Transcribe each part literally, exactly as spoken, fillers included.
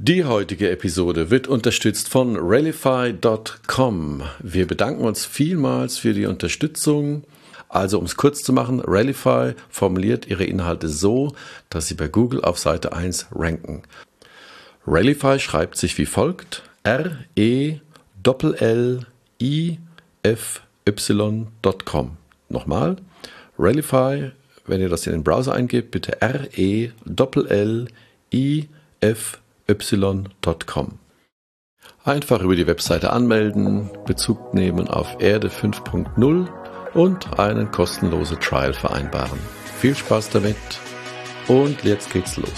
Die heutige Episode wird unterstützt von Rallify Punkt com. Wir bedanken uns vielmals für die Unterstützung. Also, um es kurz zu machen, Rallify formuliert ihre Inhalte so, dass sie bei Google auf Seite eins ranken. Rallify schreibt sich wie folgt: R E L L I F Y Punkt com. Nochmal, Rallify, wenn ihr das in den Browser eingebt, bitte R E L L I F Y Punkt com. Einfach über die Webseite anmelden, Bezug nehmen auf Erde fünf Punkt null und einen kostenlosen Trial vereinbaren. Viel Spaß damit und jetzt geht's los.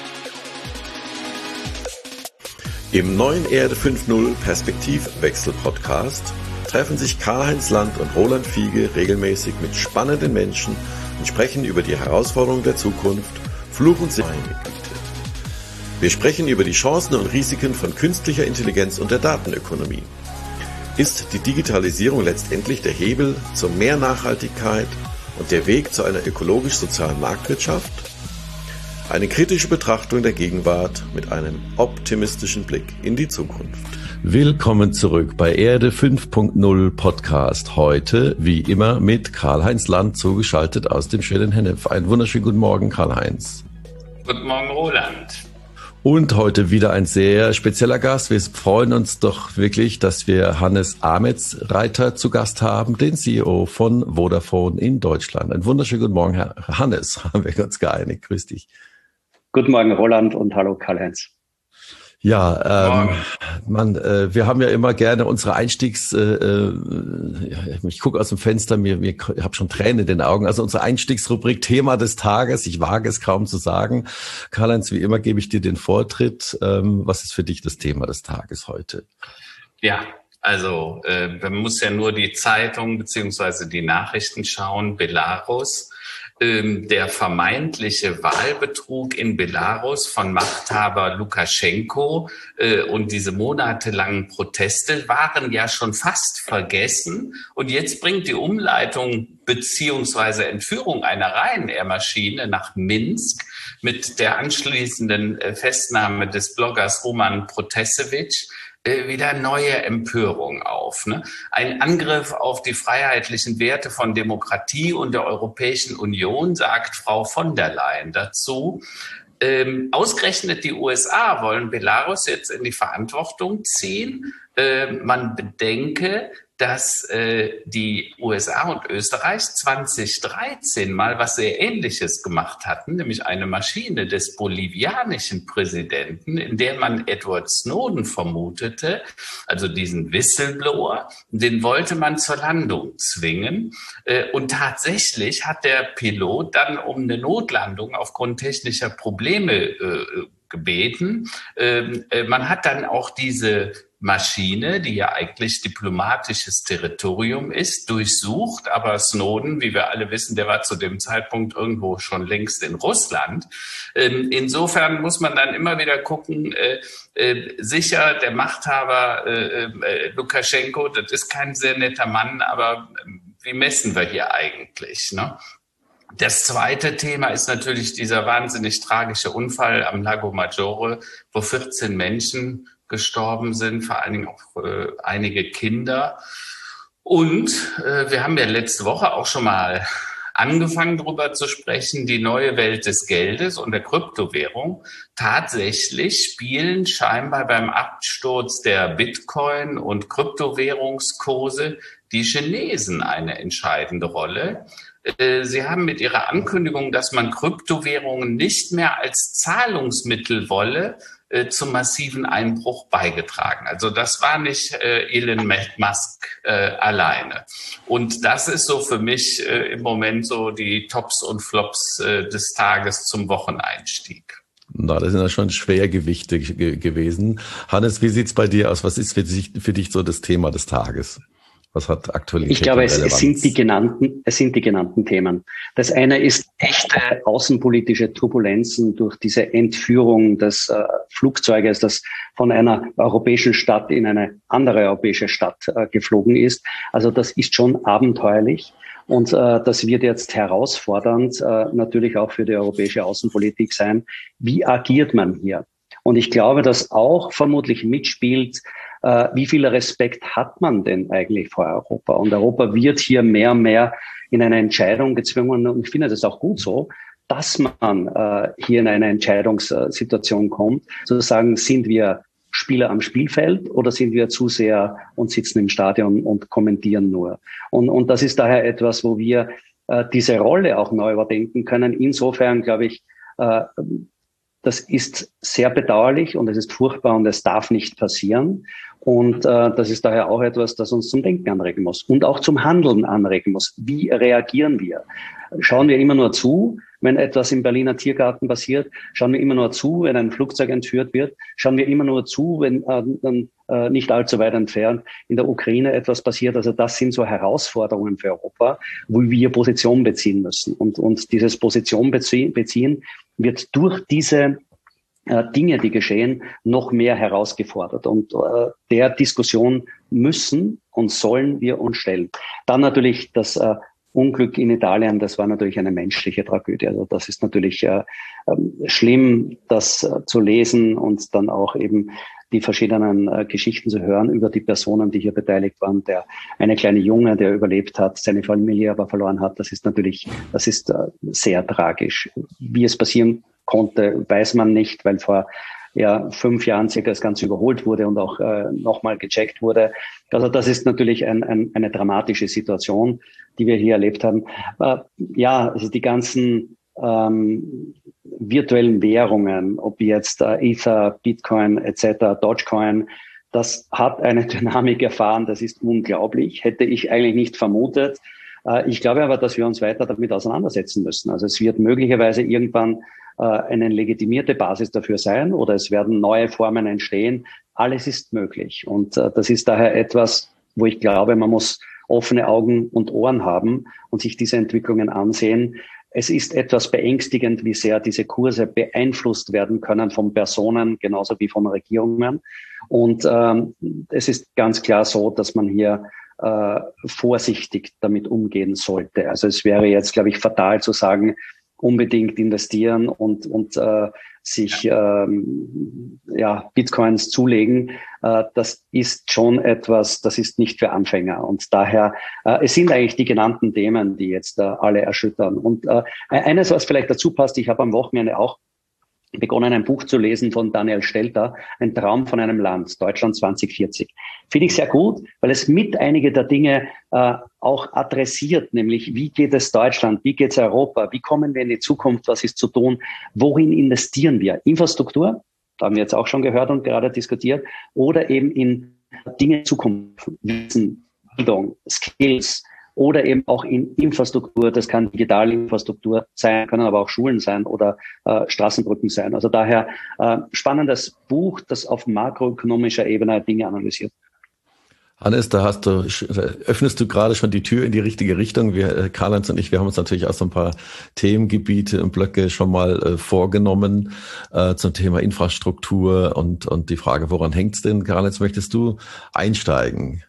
Im neuen Erde fünf Punkt null Perspektivwechsel-Podcast treffen sich Karl-Heinz Land und Roland Fiege regelmäßig mit spannenden Menschen und sprechen über die Herausforderungen der Zukunft, Fluch und Segen. Wir sprechen über die Chancen und Risiken von künstlicher Intelligenz und der Datenökonomie. Ist die Digitalisierung letztendlich der Hebel zu mehr Nachhaltigkeit und der Weg zu einer ökologisch-sozialen Marktwirtschaft? Eine kritische Betrachtung der Gegenwart mit einem optimistischen Blick in die Zukunft. Willkommen zurück bei Erde fünf Punkt null Podcast. Heute, wie immer, mit Karl-Heinz Land zugeschaltet aus dem schönen Hennef. Einen wunderschönen guten Morgen, Karl-Heinz. Guten Morgen, Roland. Und heute wieder ein sehr spezieller Gast. Wir freuen uns doch wirklich, dass wir Hannes Ametsreiter zu Gast haben, den C E O von Vodafone in Deutschland. Einen wunderschönen guten Morgen, Herr Hannes. Haben wir uns geeinigt. Grüß dich. Guten Morgen, Roland, und hallo, Karl-Heinz. Ja, ähm, man, äh, wir haben ja immer gerne unsere Einstiegs, äh, äh, ich gucke aus dem Fenster, mir, mir, ich habe schon Tränen in den Augen, also unsere Einstiegsrubrik Thema des Tages, ich wage es kaum zu sagen. Karl-Heinz, wie immer gebe ich dir den Vortritt. Ähm, was ist für dich das Thema des Tages heute? Ja, also äh, man muss ja nur die Zeitung beziehungsweise die Nachrichten schauen. Belarus. Der vermeintliche Wahlbetrug in Belarus von Machthaber Lukaschenko äh, und diese monatelangen Proteste waren ja schon fast vergessen. Und jetzt bringt die Umleitung beziehungsweise Entführung einer Ryanair-Maschine nach Minsk mit der anschließenden äh, Festnahme des Bloggers Roman Protasevich wieder neue Empörung auf. Ne? Ein Angriff auf die freiheitlichen Werte von Demokratie und der Europäischen Union, sagt Frau von der Leyen dazu. Ähm, ausgerechnet die U S A wollen Belarus jetzt in die Verantwortung ziehen. Äh, man bedenke, dass äh, die U S A und Österreich zwanzig dreizehn mal was sehr Ähnliches gemacht hatten, nämlich eine Maschine des bolivianischen Präsidenten, in der man Edward Snowden vermutete, also diesen Whistleblower, den wollte man zur Landung zwingen. Äh, und tatsächlich hat der Pilot dann um eine Notlandung aufgrund technischer Probleme äh, gebeten. Ähm, äh, man hat dann auch diese Maschine, die ja eigentlich diplomatisches Territorium ist, durchsucht. Aber Snowden, wie wir alle wissen, der war zu dem Zeitpunkt irgendwo schon längst in Russland. Ähm, insofern muss man dann immer wieder gucken, äh, äh, sicher, der Machthaber äh, äh, Lukaschenko, das ist kein sehr netter Mann, aber äh, wie messen wir hier eigentlich, ne? Das zweite Thema ist natürlich dieser wahnsinnig tragische Unfall am Lago Maggiore, wo vierzehn Menschen gestorben sind, vor allen Dingen auch äh, einige Kinder. Und äh, wir haben ja letzte Woche auch schon mal angefangen, darüber zu sprechen, die neue Welt des Geldes und der Kryptowährung. Tatsächlich spielen scheinbar beim Absturz der Bitcoin- und Kryptowährungskurse die Chinesen eine entscheidende Rolle. Sie haben mit ihrer Ankündigung, dass man Kryptowährungen nicht mehr als Zahlungsmittel wolle, äh, zum massiven Einbruch beigetragen. Also das war nicht äh, Elon Musk äh, alleine. Und das ist so für mich äh, im Moment so die Tops und Flops äh, des Tages zum Wocheneinstieg. Na, das sind ja schon Schwergewichte ge- gewesen. Hannes, wie sieht's bei dir aus? Was ist für dich, für dich so das Thema des Tages? Was hat Aktualität? Ich glaube, es, es sind die genannten, es sind die genannten Themen. Das eine ist echte außenpolitische Turbulenzen durch diese Entführung des äh, Flugzeuges, das von einer europäischen Stadt in eine andere europäische Stadt äh, geflogen ist. Also das ist schon abenteuerlich. Und äh, das wird jetzt herausfordernd äh, natürlich auch für die europäische Außenpolitik sein. Wie agiert man hier? Und ich glaube, dass auch vermutlich mitspielt, äh, wie viel Respekt hat man denn eigentlich vor Europa? Und Europa wird hier mehr und mehr in eine Entscheidung gezwungen. Und ich finde das auch gut so, dass man äh, hier in eine Entscheidungssituation kommt, zu sagen, sind wir Spieler am Spielfeld oder sind wir zu sehr und sitzen im Stadion und kommentieren nur? Und, und das ist daher etwas, wo wir äh, diese Rolle auch neu überdenken können. Insofern glaube ich, äh, das ist sehr bedauerlich und es ist furchtbar und es darf nicht passieren. Und äh, das ist daher auch etwas, das uns zum Denken anregen muss und auch zum Handeln anregen muss. Wie reagieren wir? Schauen wir immer nur zu, wenn etwas im Berliner Tiergarten passiert? Schauen wir immer nur zu, wenn ein Flugzeug entführt wird? Schauen wir immer nur zu, wenn äh, dann äh, nicht allzu weit entfernt in der Ukraine etwas passiert? Also das sind so Herausforderungen für Europa, wo wir Position beziehen müssen. Und, und dieses Position beziehen, beziehen wird durch diese äh, Dinge, die geschehen, noch mehr herausgefordert. Und äh, der Diskussion müssen und sollen wir uns stellen. Dann natürlich das äh, Unglück in Italien, das war natürlich eine menschliche Tragödie. Also das ist natürlich äh, schlimm, das äh, zu lesen und dann auch eben die verschiedenen äh, Geschichten zu hören über die Personen, die hier beteiligt waren. Der eine kleine Junge, der überlebt hat, seine Familie aber verloren hat, das ist natürlich, das ist äh, sehr tragisch. Wie es passieren konnte, weiß man nicht, weil vor ja fünf Jahren circa das Ganze überholt wurde und auch äh, nochmal gecheckt wurde. Also das ist natürlich ein, ein, eine dramatische Situation, die wir hier erlebt haben. Äh, ja, also die ganzen ähm, virtuellen Währungen, ob jetzt äh, Ether, Bitcoin et cetera, Dogecoin, das hat eine Dynamik erfahren, das ist unglaublich, hätte ich eigentlich nicht vermutet. Äh, ich glaube aber, dass wir uns weiter damit auseinandersetzen müssen. Also es wird möglicherweise irgendwann eine legitimierte Basis dafür sein oder es werden neue Formen entstehen. Alles ist möglich. Und äh, das ist daher etwas, wo ich glaube, man muss offene Augen und Ohren haben und sich diese Entwicklungen ansehen. Es ist etwas beängstigend, wie sehr diese Kurse beeinflusst werden können von Personen, genauso wie von Regierungen. Und ähm, es ist ganz klar so, dass man hier äh, vorsichtig damit umgehen sollte. Also es wäre jetzt, glaube ich, fatal zu sagen, unbedingt investieren und und äh, sich ähm, ja Bitcoins zulegen. Äh, das ist schon etwas, das ist nicht für Anfänger. Und daher, äh, es sind eigentlich die genannten Themen, die jetzt äh, alle erschüttern. Und äh, eines, was vielleicht dazu passt, ich habe am Wochenende auch begonnen, ein Buch zu lesen von Daniel Stelter, Ein Traum von einem Land, Deutschland zwanzig vierzig. Finde ich sehr gut, weil es mit einige der Dinge äh, auch adressiert, nämlich wie geht es Deutschland, wie geht es Europa, wie kommen wir in die Zukunft, was ist zu tun, worin investieren wir? Infrastruktur, da haben wir jetzt auch schon gehört und gerade diskutiert, oder eben in Dinge Zukunft, Wissen, Bildung, Skills, oder eben auch in Infrastruktur, das kann digitale Infrastruktur sein, können aber auch Schulen sein oder äh, Straßenbrücken sein. Also daher äh, spannendes Buch, das auf makroökonomischer Ebene Dinge analysiert. Hannes, da hast du, öffnest du gerade schon die Tür in die richtige Richtung. Wir, Karl-Heinz und ich, wir haben uns natürlich auch so ein paar Themengebiete und Blöcke schon mal äh, vorgenommen äh, zum Thema Infrastruktur und, und die Frage, woran hängt's denn? Karl-Heinz, möchtest du einsteigen?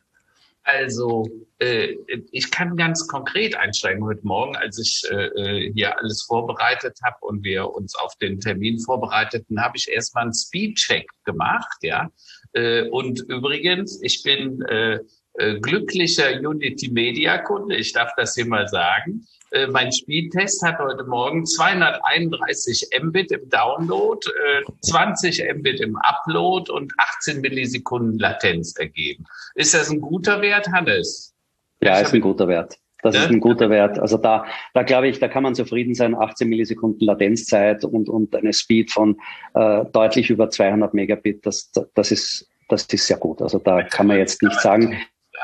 Also, äh, ich kann ganz konkret einsteigen heute Morgen, als ich äh, hier alles vorbereitet habe und wir uns auf den Termin vorbereiteten, habe ich erstmal einen Speedcheck gemacht, ja. Äh, und übrigens, ich bin äh, äh, glücklicher Unity Media Kunde, ich darf das hier mal sagen. Äh, mein Speedtest hat heute Morgen zweihunderteinunddreißig Mbit im Download, äh, zwanzig Mbit im Upload und achtzehn Millisekunden Latenz ergeben. Ist das ein guter Wert, Hannes? Ja, ist ein guter Wert. Das ne? ist ein guter Wert. Also da, da glaube ich, da kann man zufrieden sein. achtzehn Millisekunden Latenzzeit und, und eine Speed von äh, deutlich über zweihundert Megabit. Das, das ist, das ist sehr gut. Also da kann man jetzt nicht sagen.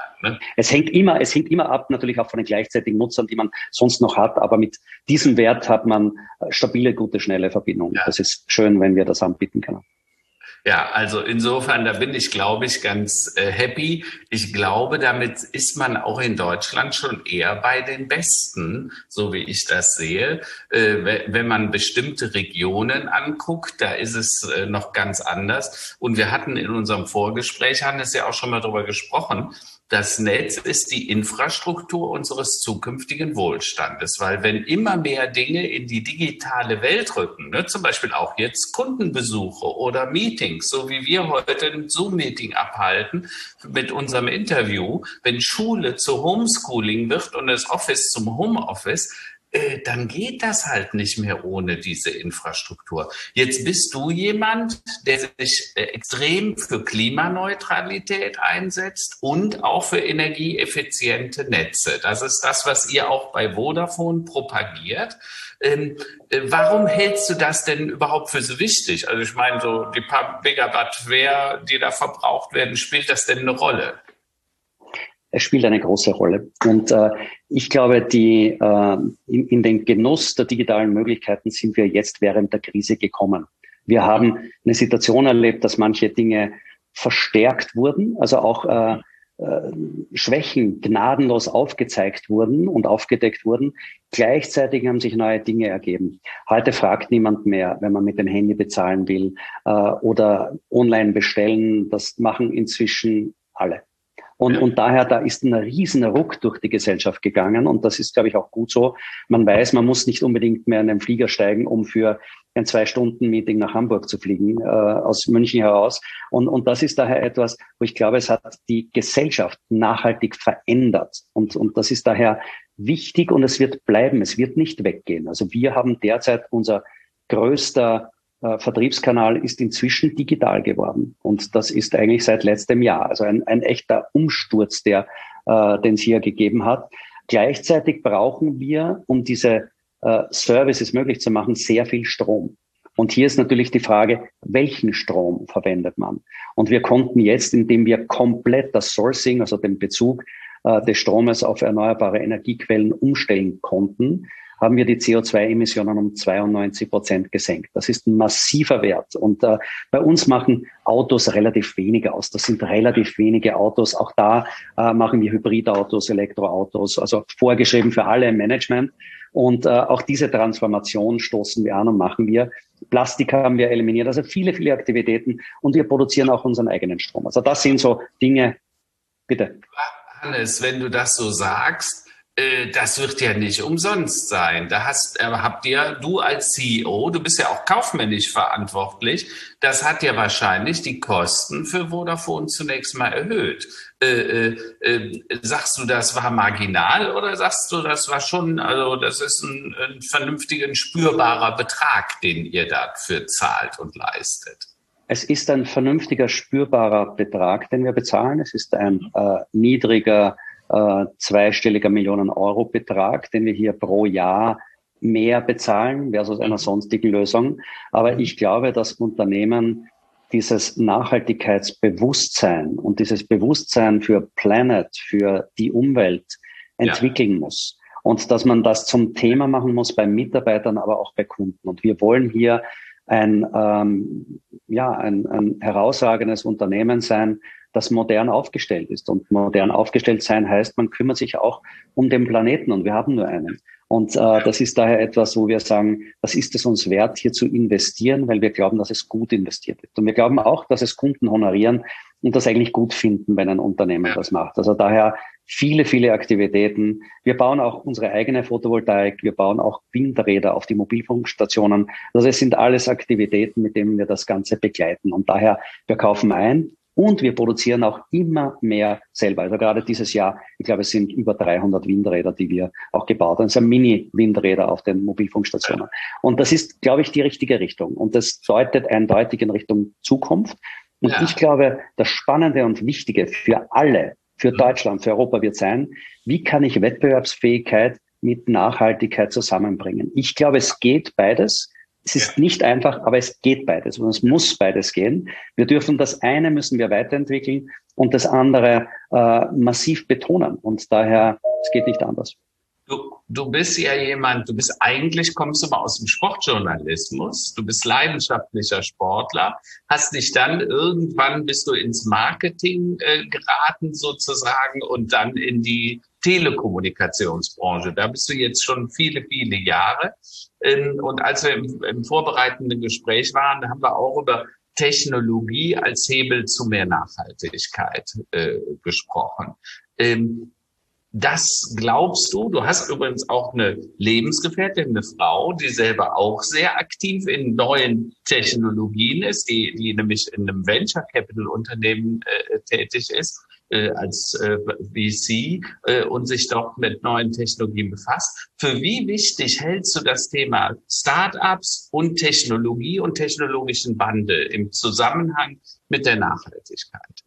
Es hängt immer, es hängt immer ab, natürlich auch von den gleichzeitigen Nutzern, die man sonst noch hat. Aber mit diesem Wert hat man stabile, gute, schnelle Verbindungen. Ja. Das ist schön, wenn wir das anbieten können. Ja, also insofern, da bin ich, glaube ich, ganz äh, happy. Ich glaube, damit ist man auch in Deutschland schon eher bei den Besten, so wie ich das sehe. Äh, wenn man bestimmte Regionen anguckt, da ist es äh, noch ganz anders. Und wir hatten in unserem Vorgespräch, haben es ja auch schon mal darüber gesprochen, das Netz ist die Infrastruktur unseres zukünftigen Wohlstandes, weil wenn immer mehr Dinge in die digitale Welt rücken, ne, zum Beispiel auch jetzt Kundenbesuche oder Meetings, so wie wir heute ein Zoom-Meeting abhalten mit unserem Interview, wenn Schule zu Homeschooling wird und das Office zum Homeoffice, äh, dann geht das halt nicht mehr ohne diese Infrastruktur. Jetzt bist du jemand, der sich äh, extrem für Klimaneutralität einsetzt und auch für energieeffiziente Netze. Das ist das, was ihr auch bei Vodafone propagiert. Ähm, äh, warum hältst du das denn überhaupt für so wichtig? Also ich meine, so die paar Megawatt, wer, die da verbraucht werden, spielt das denn eine Rolle? Es spielt eine große Rolle. Und äh, ich glaube, die äh, in, in den Genuss der digitalen Möglichkeiten sind wir jetzt während der Krise gekommen. Wir haben eine Situation erlebt, dass manche Dinge verstärkt wurden, also auch äh, äh, Schwächen gnadenlos aufgezeigt wurden und aufgedeckt wurden. Gleichzeitig haben sich neue Dinge ergeben. Heute fragt niemand mehr, wenn man mit dem Handy bezahlen will äh, oder online bestellen. Das machen inzwischen alle. Und, ja. und daher, da ist ein riesen Ruck durch die Gesellschaft gegangen. Und das ist, glaube ich, auch gut so. Man weiß, man muss nicht unbedingt mehr in einen Flieger steigen, um für ein Zwei-Stunden-Meeting nach Hamburg zu fliegen, äh, aus München heraus. Und, und das ist daher etwas, wo ich glaube, es hat die Gesellschaft nachhaltig verändert. Und, und das ist daher wichtig und es wird bleiben. Es wird nicht weggehen. Also wir haben derzeit unser größter Äh, Vertriebskanal ist inzwischen digital geworden. Und das ist eigentlich seit letztem Jahr. Also ein, ein echter Umsturz, der, äh, den es hier gegeben hat. Gleichzeitig brauchen wir, um diese äh, Services möglich zu machen, sehr viel Strom. Und hier ist natürlich die Frage, welchen Strom verwendet man? Und wir konnten jetzt, indem wir komplett das Sourcing, also den Bezug äh, des Stromes auf erneuerbare Energiequellen umstellen konnten, haben wir die C O zwei Emissionen um zweiundneunzig Prozent gesenkt. Das ist ein massiver Wert. Und äh, bei uns machen Autos relativ wenig aus. Das sind relativ wenige Autos. Auch da äh, machen wir Hybridautos, Elektroautos, also vorgeschrieben für alle im Management. Und äh, auch diese Transformation stoßen wir an und machen wir. Plastik haben wir eliminiert. Also viele, viele Aktivitäten. Und wir produzieren auch unseren eigenen Strom. Also das sind so Dinge. Bitte. Hannes, wenn du das so sagst, das wird ja nicht umsonst sein. Da hast, habt ihr, du als C E O, du bist ja auch kaufmännisch verantwortlich, das hat ja wahrscheinlich die Kosten für Vodafone zunächst mal erhöht. Äh, äh, sagst du, das war marginal oder sagst du, das war schon, also das ist ein, ein vernünftiger, spürbarer Betrag, den ihr dafür zahlt und leistet? Es ist ein vernünftiger, spürbarer Betrag, den wir bezahlen. Es ist ein äh, niedriger Äh, zweistelliger Millionen-Euro-Betrag, den wir hier pro Jahr mehr bezahlen versus einer sonstigen Lösung. Aber ich glaube, dass Unternehmen dieses Nachhaltigkeitsbewusstsein und dieses Bewusstsein für Planet, für die Umwelt entwickeln ja. muss. Und dass man das zum Thema machen muss bei Mitarbeitern, aber auch bei Kunden. Und wir wollen hier ein, ähm, ja, ein, ein herausragendes Unternehmen sein, das modern aufgestellt ist. Und modern aufgestellt sein heißt, man kümmert sich auch um den Planeten und wir haben nur einen. Und äh, das ist daher etwas, wo wir sagen, das ist es uns wert, hier zu investieren, weil wir glauben, dass es gut investiert wird. Und wir glauben auch, dass es Kunden honorieren und das eigentlich gut finden, wenn ein Unternehmen das macht. Also daher viele, viele Aktivitäten. Wir bauen auch unsere eigene Photovoltaik, wir bauen auch Windräder auf die Mobilfunkstationen. Also es sind alles Aktivitäten, mit denen wir das Ganze begleiten. Und daher, wir kaufen ein. Und wir produzieren auch immer mehr selber. Also gerade dieses Jahr, ich glaube, es sind über dreihundert Windräder, die wir auch gebaut haben. Es sind Mini-Windräder auf den Mobilfunkstationen. Und das ist, glaube ich, die richtige Richtung. Und das deutet eindeutig in Richtung Zukunft. Und ja. ich glaube, das Spannende und Wichtige für alle, für Deutschland, für Europa wird sein, wie kann ich Wettbewerbsfähigkeit mit Nachhaltigkeit zusammenbringen? Ich glaube, es geht beides. Es ist ja. nicht einfach, aber es geht beides und es muss beides gehen. Wir dürfen das eine müssen wir weiterentwickeln und das andere äh, massiv betonen und daher, es geht nicht anders. Du, du bist ja jemand, du bist eigentlich, kommst du mal aus dem Sportjournalismus, du bist leidenschaftlicher Sportler, hast dich dann irgendwann, bist du ins Marketing äh, geraten sozusagen und dann in die Telekommunikationsbranche. Da bist du jetzt schon viele, viele Jahre. Ähm, und als wir im, im vorbereitenden Gespräch waren, da haben wir auch über Technologie als Hebel zu mehr Nachhaltigkeit äh, gesprochen. Ähm, Das glaubst du? Du hast übrigens auch eine Lebensgefährtin, eine Frau, die selber auch sehr aktiv in neuen Technologien ist, die, die nämlich in einem Venture Capital Unternehmen äh, tätig ist, äh, als äh, V C äh, und sich doch mit neuen Technologien befasst. Für wie wichtig hältst du das Thema Startups und Technologie und technologischen Wandel im Zusammenhang mit der Nachhaltigkeit?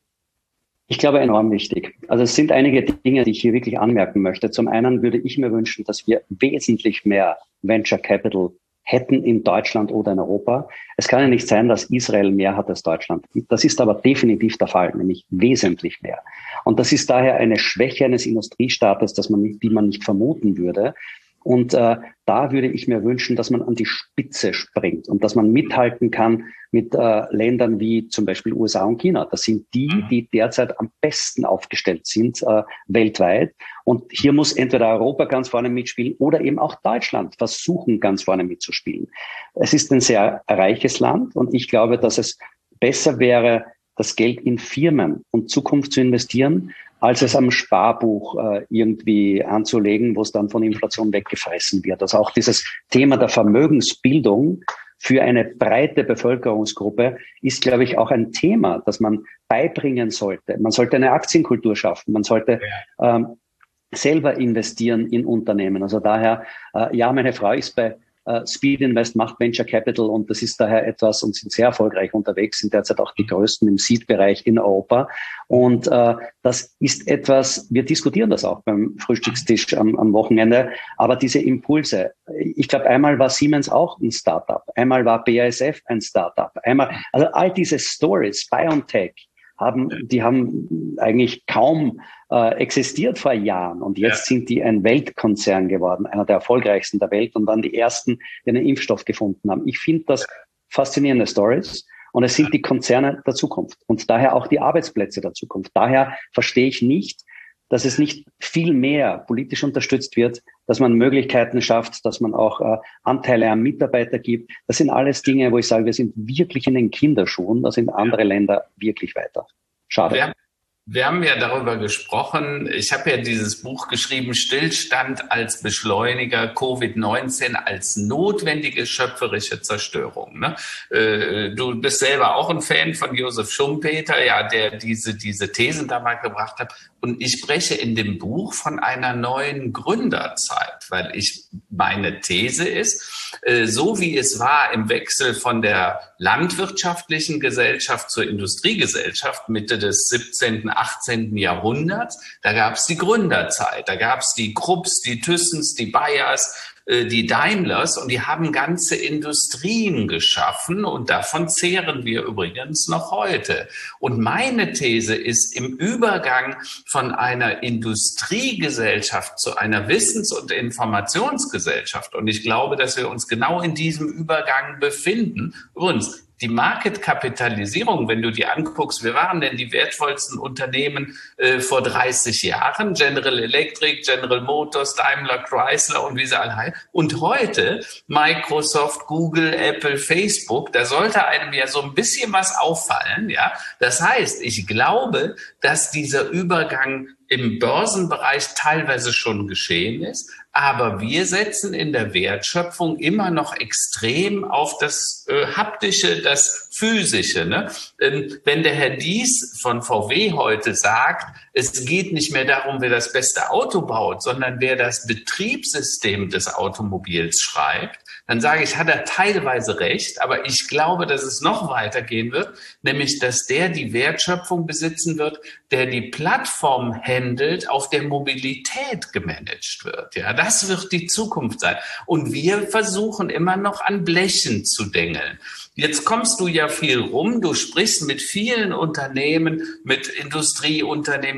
Ich glaube, enorm wichtig. Also es sind einige Dinge, die ich hier wirklich anmerken möchte. Zum einen würde ich mir wünschen, dass wir wesentlich mehr Venture Capital hätten in Deutschland oder in Europa. Es kann ja nicht sein, dass Israel mehr hat als Deutschland. Das ist aber definitiv der Fall, nämlich wesentlich mehr. Und das ist daher eine Schwäche eines Industriestaates, dass man nicht, die man nicht vermuten würde. Und äh, da würde ich mir wünschen, dass man an die Spitze springt und dass man mithalten kann mit äh, Ländern wie zum Beispiel U S A und China. Das sind die, die derzeit am besten aufgestellt sind äh, weltweit. Und hier muss entweder Europa ganz vorne mitspielen oder eben auch Deutschland versuchen, ganz vorne mitzuspielen. Es ist ein sehr reiches Land und ich glaube, dass es besser wäre, das Geld in Firmen und Zukunft zu investieren, als es am Sparbuch äh, irgendwie anzulegen, wo es dann von Inflation weggefressen wird. Also auch dieses Thema der Vermögensbildung für eine breite Bevölkerungsgruppe ist, glaube ich, auch ein Thema, das man beibringen sollte. Man sollte eine Aktienkultur schaffen. Man sollte ähm, selber investieren in Unternehmen. Also daher, äh, ja, meine Frau ist bei Uh, Speed Invest macht Venture Capital und das ist daher etwas und sind sehr erfolgreich unterwegs, sind derzeit auch die größten im Seed-Bereich in Europa. Und uh, das ist etwas, wir diskutieren das auch beim Frühstückstisch am, am Wochenende, aber diese Impulse, ich glaube, einmal war Siemens auch ein Startup, einmal war B A S F ein Startup, einmal, also all diese Stories, BioNTech, haben, die haben eigentlich kaum äh, existiert vor Jahren und jetzt ja. sind die ein Weltkonzern geworden, einer der erfolgreichsten der Welt und dann die ersten, die einen Impfstoff gefunden haben. Ich finde das faszinierende Stories und es sind die Konzerne der Zukunft und daher auch die Arbeitsplätze der Zukunft. Daher verstehe ich nicht, dass es nicht viel mehr politisch unterstützt wird, dass man Möglichkeiten schafft, dass man auch äh, Anteile an Mitarbeiter gibt. Das sind alles Dinge, wo ich sage, wir sind wirklich in den Kinderschuhen. Da sind andere Länder wirklich weiter. Schade. Wir, wir haben ja darüber gesprochen. Ich habe ja dieses Buch geschrieben, Stillstand als Beschleuniger, Covid neunzehn als notwendige schöpferische Zerstörung. Ne? Äh, du bist selber auch ein Fan von Josef Schumpeter, ja, der diese, diese Thesen da mal gebracht hat. Und ich spreche in dem Buch von einer neuen Gründerzeit, weil ich, meine These ist, äh, so wie es war im Wechsel von der landwirtschaftlichen Gesellschaft zur Industriegesellschaft Mitte des siebzehnten, achtzehnten Jahrhunderts, da gab es die Gründerzeit, da gab es die Krupps, die Thyssen's, die Bayers, die Daimlers und die haben ganze Industrien geschaffen und davon zehren wir übrigens noch heute. Und meine These ist, im Übergang von einer Industriegesellschaft zu einer Wissens- und Informationsgesellschaft, und ich glaube, dass wir uns genau in diesem Übergang befinden, übrigens, die Marketkapitalisierung, wenn du dir anguckst, wir waren denn die wertvollsten Unternehmen äh, vor dreißig Jahren, General Electric, General Motors, Daimler, Chrysler und wie sie alle heißen. Und heute Microsoft, Google, Apple, Facebook, da sollte einem ja so ein bisschen was auffallen, ja. Das heißt, ich glaube, dass dieser Übergang im Börsenbereich teilweise schon geschehen ist, aber wir setzen in der Wertschöpfung immer noch extrem auf das äh, Haptische, das Physische. Ne? Ähm, wenn der Herr Diess von V W heute sagt, es geht nicht mehr darum, wer das beste Auto baut, sondern wer das Betriebssystem des Automobils schreibt, dann sage ich, hat er teilweise recht, aber ich glaube, dass es noch weitergehen wird, nämlich, dass der die Wertschöpfung besitzen wird, der die Plattform handelt, auf der Mobilität gemanagt wird. Ja, das wird die Zukunft sein. Und wir versuchen immer noch an Blechen zu dengeln. Jetzt kommst du ja viel rum, du sprichst mit vielen Unternehmen, mit Industrieunternehmen,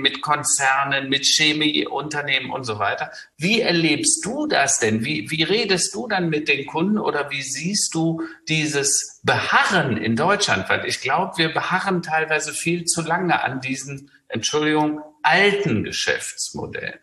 mit Konzernen, mit Chemieunternehmen und so weiter. Wie erlebst du das denn? Wie, wie redest du dann mit den Kunden oder wie siehst du dieses Beharren in Deutschland? Weil ich glaube, wir beharren teilweise viel zu lange an diesen, Entschuldigung, alten Geschäftsmodellen.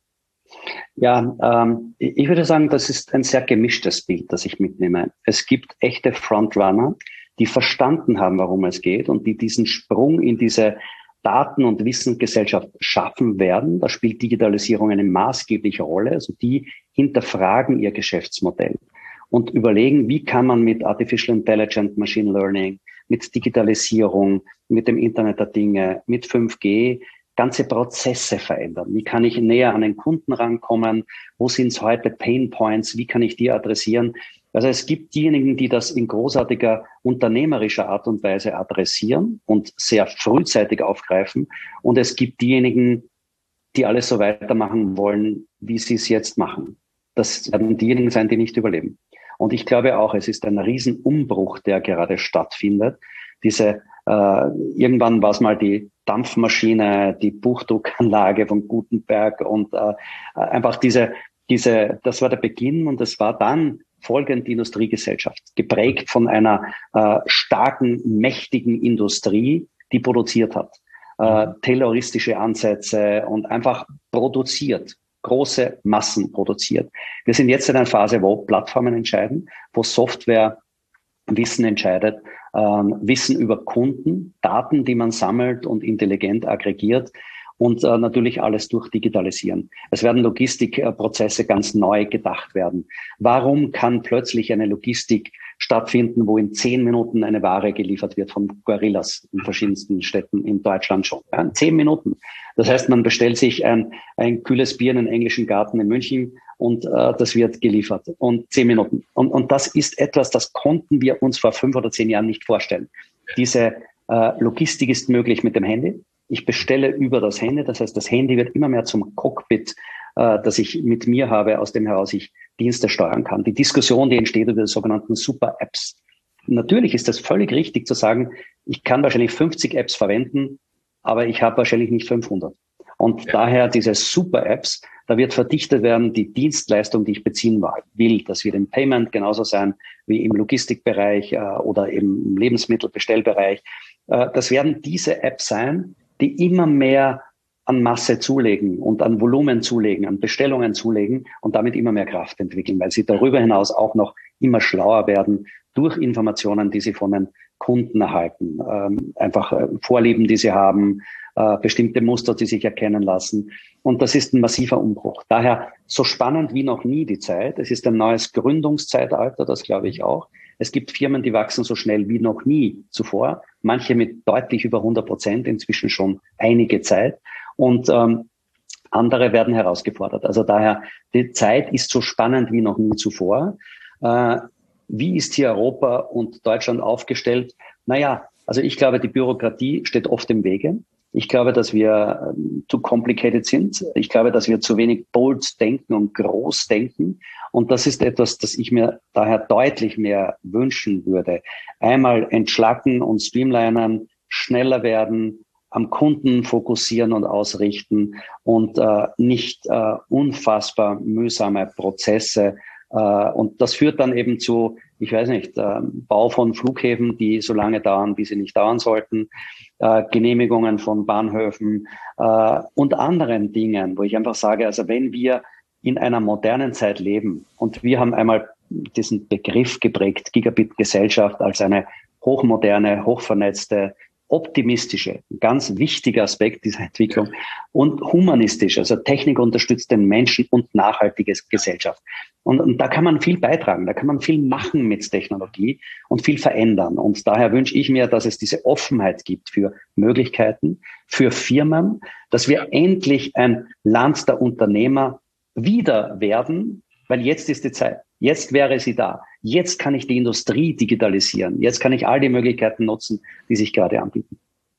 Ja, ähm, ich würde sagen, das ist ein sehr gemischtes Bild, das ich mitnehme. Es gibt echte Frontrunner, die verstanden haben, worum es geht und die diesen Sprung in diese Daten- und Wissensgesellschaft schaffen werden. Da spielt Digitalisierung eine maßgebliche Rolle. Also die hinterfragen ihr Geschäftsmodell und überlegen, wie kann man mit Artificial Intelligence, Machine Learning, mit Digitalisierung, mit dem Internet der Dinge, mit fünf G ganze Prozesse verändern. Wie kann ich näher an den Kunden rankommen? Wo sind es heute Pain Points? Wie kann ich die adressieren? Also es gibt diejenigen, die das in großartiger unternehmerischer Art und Weise adressieren und sehr frühzeitig aufgreifen. Und es gibt diejenigen, die alles so weitermachen wollen, wie sie es jetzt machen. Das werden diejenigen sein, die nicht überleben. Und ich glaube auch, es ist ein Riesenumbruch, der gerade stattfindet. Diese äh, irgendwann war es mal die Dampfmaschine, die Buchdruckanlage von Gutenberg und äh, einfach diese, diese, das war der Beginn und das war dann folgend die Industriegesellschaft, geprägt von einer äh, starken, mächtigen Industrie, die produziert hat, äh, tayloristische Ansätze und einfach produziert, große Massen produziert. Wir sind jetzt in einer Phase, wo Plattformen entscheiden, wo Software Wissen entscheidet, ähm, Wissen über Kunden, Daten, die man sammelt und intelligent aggregiert und äh, natürlich alles durchdigitalisieren. Es werden Logistikprozesse ganz neu gedacht werden. Warum kann plötzlich eine Logistik stattfinden, wo in zehn Minuten eine Ware geliefert wird von Gorillas in verschiedensten Städten in Deutschland schon? Ja, in zehn Minuten. Das heißt, man bestellt sich ein, ein kühles Bier in einen englischen Garten in München und äh, das wird geliefert. Und zehn Minuten. Und, und das ist etwas, das konnten wir uns vor fünf oder zehn Jahren nicht vorstellen. Diese äh, Logistik ist möglich mit dem Handy. Ich bestelle über das Handy. Das heißt, das Handy wird immer mehr zum Cockpit, äh, das ich mit mir habe, aus dem heraus ich Dienste steuern kann. Die Diskussion, die entsteht über die sogenannten Super-Apps. Natürlich ist das völlig richtig zu sagen, ich kann wahrscheinlich fünfzig Apps verwenden, aber ich habe wahrscheinlich nicht fünfhundert. Und ja. daher diese Super-Apps, da wird verdichtet werden, die Dienstleistung, die ich beziehen will. Das wird im Payment genauso sein wie im Logistikbereich äh, oder im Lebensmittelbestellbereich. Äh, das werden diese Apps sein, die immer mehr an Masse zulegen und an Volumen zulegen, an Bestellungen zulegen und damit immer mehr Kraft entwickeln, weil sie darüber hinaus auch noch immer schlauer werden durch Informationen, die sie von den Kunden erhalten. Ähm, einfach äh, Vorlieben, die sie haben, äh, bestimmte Muster, die sich erkennen lassen. Und das ist ein massiver Umbruch. Daher so spannend wie noch nie die Zeit. Es ist ein neues Gründungszeitalter, das glaube ich auch. Es gibt Firmen, die wachsen so schnell wie noch nie zuvor. Manche mit deutlich über hundert Prozent, inzwischen schon einige Zeit. Und ähm, andere werden herausgefordert. Also daher, die Zeit ist so spannend wie noch nie zuvor. Äh, wie ist hier Europa und Deutschland aufgestellt? Naja, also ich glaube, die Bürokratie steht oft im Wege. Ich glaube, dass wir ähm, zu complicated sind. Ich glaube, dass wir zu wenig bold denken und groß denken. Und das ist etwas, das ich mir daher deutlich mehr wünschen würde. Einmal entschlacken und streamlinen, schneller werden, am Kunden fokussieren und ausrichten und äh, nicht äh, unfassbar mühsame Prozesse. Äh, und das führt dann eben zu, ich weiß nicht, äh, Bau von Flughäfen, die so lange dauern, wie sie nicht dauern sollten, äh, Genehmigungen von Bahnhöfen äh, und anderen Dingen, wo ich einfach sage, also wenn wir in einer modernen Zeit leben und wir haben einmal diesen Begriff geprägt, Gigabit-Gesellschaft als eine hochmoderne, hochvernetzte, optimistische, ganz wichtiger Aspekt dieser Entwicklung und humanistisch, also Technik unterstützt den Menschen und nachhaltige Gesellschaft. Und, und da kann man viel beitragen, da kann man viel machen mit Technologie und viel verändern. Und daher wünsche ich mir, dass es diese Offenheit gibt für Möglichkeiten, für Firmen, dass wir endlich ein Land der Unternehmer wieder werden, weil jetzt ist die Zeit. Jetzt wäre sie da. Jetzt kann ich die Industrie digitalisieren. Jetzt kann ich all die Möglichkeiten nutzen, die sich gerade anbieten.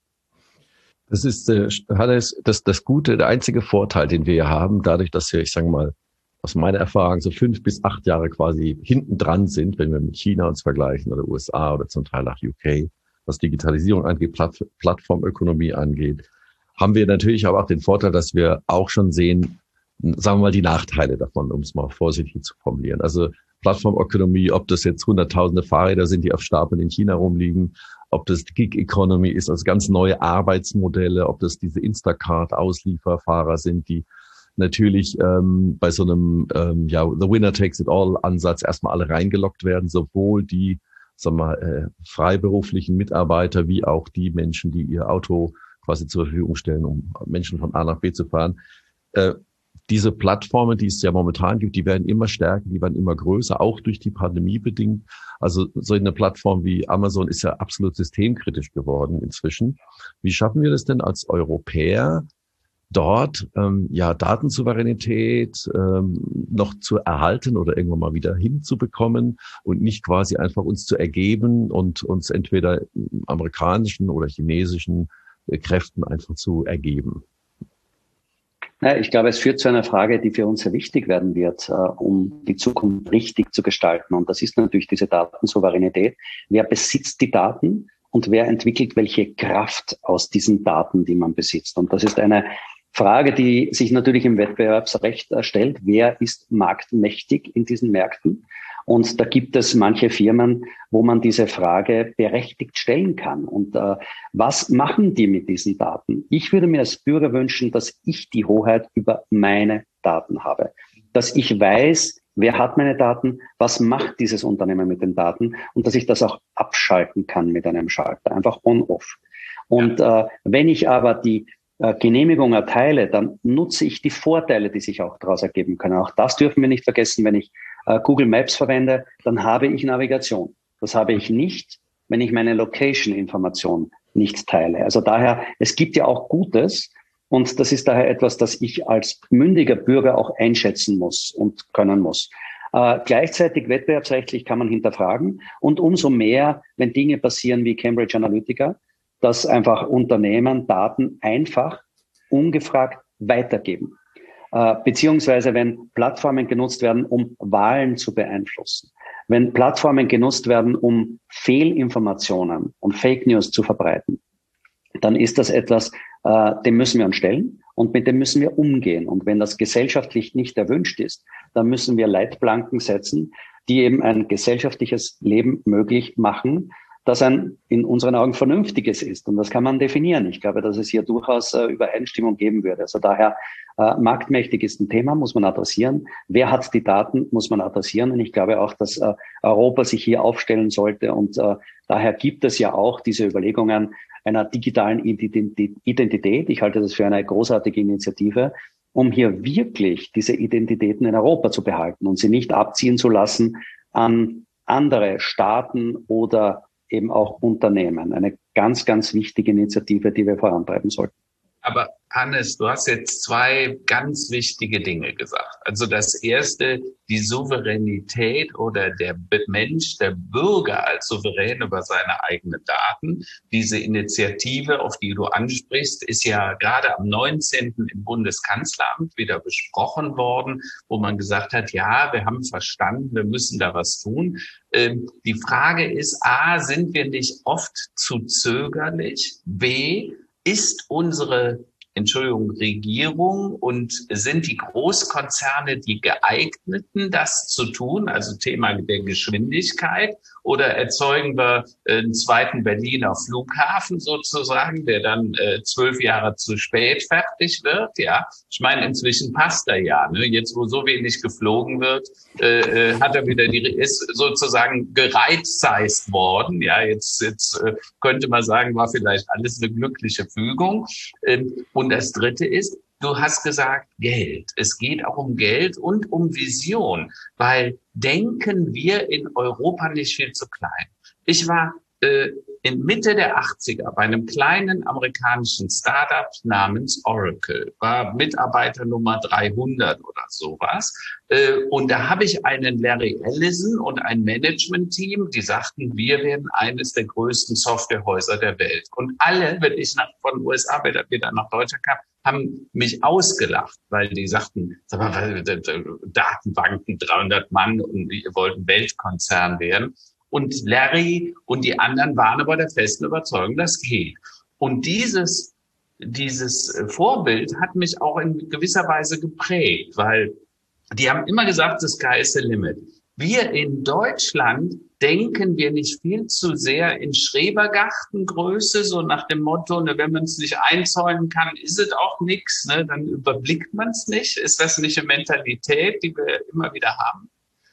Das ist, äh, Hannes, das, das Gute, der einzige Vorteil, den wir hier haben, dadurch, dass wir, ich sage mal, aus meiner Erfahrung so fünf bis acht Jahre quasi hinten dran sind, wenn wir mit China uns vergleichen oder U S A oder zum Teil auch U K, was Digitalisierung angeht, Platt, Plattformökonomie angeht, haben wir natürlich aber auch den Vorteil, dass wir auch schon sehen, sagen wir mal, die Nachteile davon, um es mal vorsichtig zu formulieren. Also Plattformökonomie, ob das jetzt hunderttausende Fahrräder sind, die auf Stapeln in China rumliegen, ob das Gig Economy ist, also ganz neue Arbeitsmodelle, ob das diese Instacart-Auslieferfahrer sind, die natürlich ähm, bei so einem ähm, ja The Winner Takes It All Ansatz erstmal alle reingelockt werden, sowohl die, sagen wir mal, äh, freiberuflichen Mitarbeiter wie auch die Menschen, die ihr Auto quasi zur Verfügung stellen, um Menschen von A nach B zu fahren. Äh, Diese Plattformen, die es ja momentan gibt, die werden immer stärker, die werden immer größer, auch durch die Pandemie bedingt. Also so eine Plattform wie Amazon ist ja absolut systemkritisch geworden inzwischen. Wie schaffen wir das denn als Europäer, dort ähm, ja Datensouveränität ähm, noch zu erhalten oder irgendwann mal wieder hinzubekommen und nicht quasi einfach uns zu ergeben und uns entweder amerikanischen oder chinesischen äh, Kräften einfach zu ergeben? Ja, ich glaube, es führt zu einer Frage, die für uns sehr wichtig werden wird, äh, um die Zukunft richtig zu gestalten. Und das ist natürlich diese Datensouveränität. Wer besitzt die Daten und wer entwickelt welche Kraft aus diesen Daten, die man besitzt? Und das ist eine Frage, die sich natürlich im Wettbewerbsrecht stellt. Wer ist marktmächtig in diesen Märkten? Und da gibt es manche Firmen, wo man diese Frage berechtigt stellen kann. Und äh, was machen die mit diesen Daten? Ich würde mir als Bürger wünschen, dass ich die Hoheit über meine Daten habe. Dass ich weiß, wer hat meine Daten, was macht dieses Unternehmen mit den Daten und dass ich das auch abschalten kann mit einem Schalter, einfach on-off. Und äh, wenn ich aber die äh, Genehmigung erteile, dann nutze ich die Vorteile, die sich auch daraus ergeben können. Auch das dürfen wir nicht vergessen, wenn ich Google Maps verwende, dann habe ich Navigation. Das habe ich nicht, wenn ich meine Location-Information nicht teile. Also daher, es gibt ja auch Gutes und das ist daher etwas, das ich als mündiger Bürger auch einschätzen muss und können muss. Äh, gleichzeitig wettbewerbsrechtlich kann man hinterfragen und umso mehr, wenn Dinge passieren wie Cambridge Analytica, dass einfach Unternehmen Daten einfach, ungefragt weitergeben. Beziehungsweise wenn Plattformen genutzt werden, um Wahlen zu beeinflussen, wenn Plattformen genutzt werden, um Fehlinformationen und Fake News zu verbreiten, dann ist das etwas, äh, dem müssen wir uns stellen und mit dem müssen wir umgehen. Und wenn das gesellschaftlich nicht erwünscht ist, dann müssen wir Leitplanken setzen, die eben ein gesellschaftliches Leben möglich machen, das ein in unseren Augen vernünftiges ist. Und das kann man definieren. Ich glaube, dass es hier durchaus äh, Übereinstimmung geben würde. Also daher, äh, marktmächtig ist ein Thema, muss man adressieren. Wer hat die Daten, muss man adressieren. Und ich glaube auch, dass äh, Europa sich hier aufstellen sollte. Und äh, daher gibt es ja auch diese Überlegungen einer digitalen Identität. Ich halte das für eine großartige Initiative, um hier wirklich diese Identitäten in Europa zu behalten und sie nicht abziehen zu lassen an andere Staaten oder eben auch Unternehmen. Eine ganz, ganz wichtige Initiative, die wir vorantreiben sollten. Aber Hannes, du hast jetzt zwei ganz wichtige Dinge gesagt. Also das erste, die Souveränität oder der Mensch, der Bürger als souverän über seine eigenen Daten. Diese Initiative, auf die du ansprichst, ist ja gerade am neunzehnten im Bundeskanzleramt wieder besprochen worden, wo man gesagt hat, ja, wir haben verstanden, wir müssen da was tun. Ähm, die Frage ist, A, sind wir nicht oft zu zögerlich? B, ist unsere, Entschuldigung, Regierung und sind die Großkonzerne die geeigneten, das zu tun, also Thema der Geschwindigkeit, oder erzeugen wir einen zweiten Berliner Flughafen sozusagen, der dann äh, zwölf Jahre zu spät fertig wird, ja? Ich meine, inzwischen passt er ja, ne? Jetzt, wo so wenig geflogen wird, äh, hat er wieder die, ist sozusagen gereizseist worden, ja? Jetzt, jetzt äh, könnte man sagen, war vielleicht alles eine glückliche Fügung. Ähm, und das Dritte ist, du hast gesagt, Geld. Es geht auch um Geld und um Vision, weil denken wir in Europa nicht viel zu klein. Ich war äh, in Mitte der achtziger bei einem kleinen amerikanischen Startup namens Oracle, war Mitarbeiter Nummer dreihundert oder sowas. Äh, und da habe ich einen Larry Ellison und ein Management-Team, die sagten, wir werden eines der größten Softwarehäuser der Welt. Und alle, wenn ich nach, von den U S A wieder nach Deutschland kam, haben mich ausgelacht, weil die sagten, sag mal, Datenbanken, dreihundert Mann und wir wollten Weltkonzern werden. Und Larry und die anderen waren aber der festen Überzeugung, das geht. Und dieses dieses Vorbild hat mich auch in gewisser Weise geprägt, weil die haben immer gesagt, the sky is the limit. Wir in Deutschland denken wir nicht viel zu sehr in Schrebergartengröße, so nach dem Motto, ne, wenn man es nicht einzäunen kann, ist es auch nichts, ne, dann überblickt man es nicht. Ist das nicht eine Mentalität, die wir immer wieder haben?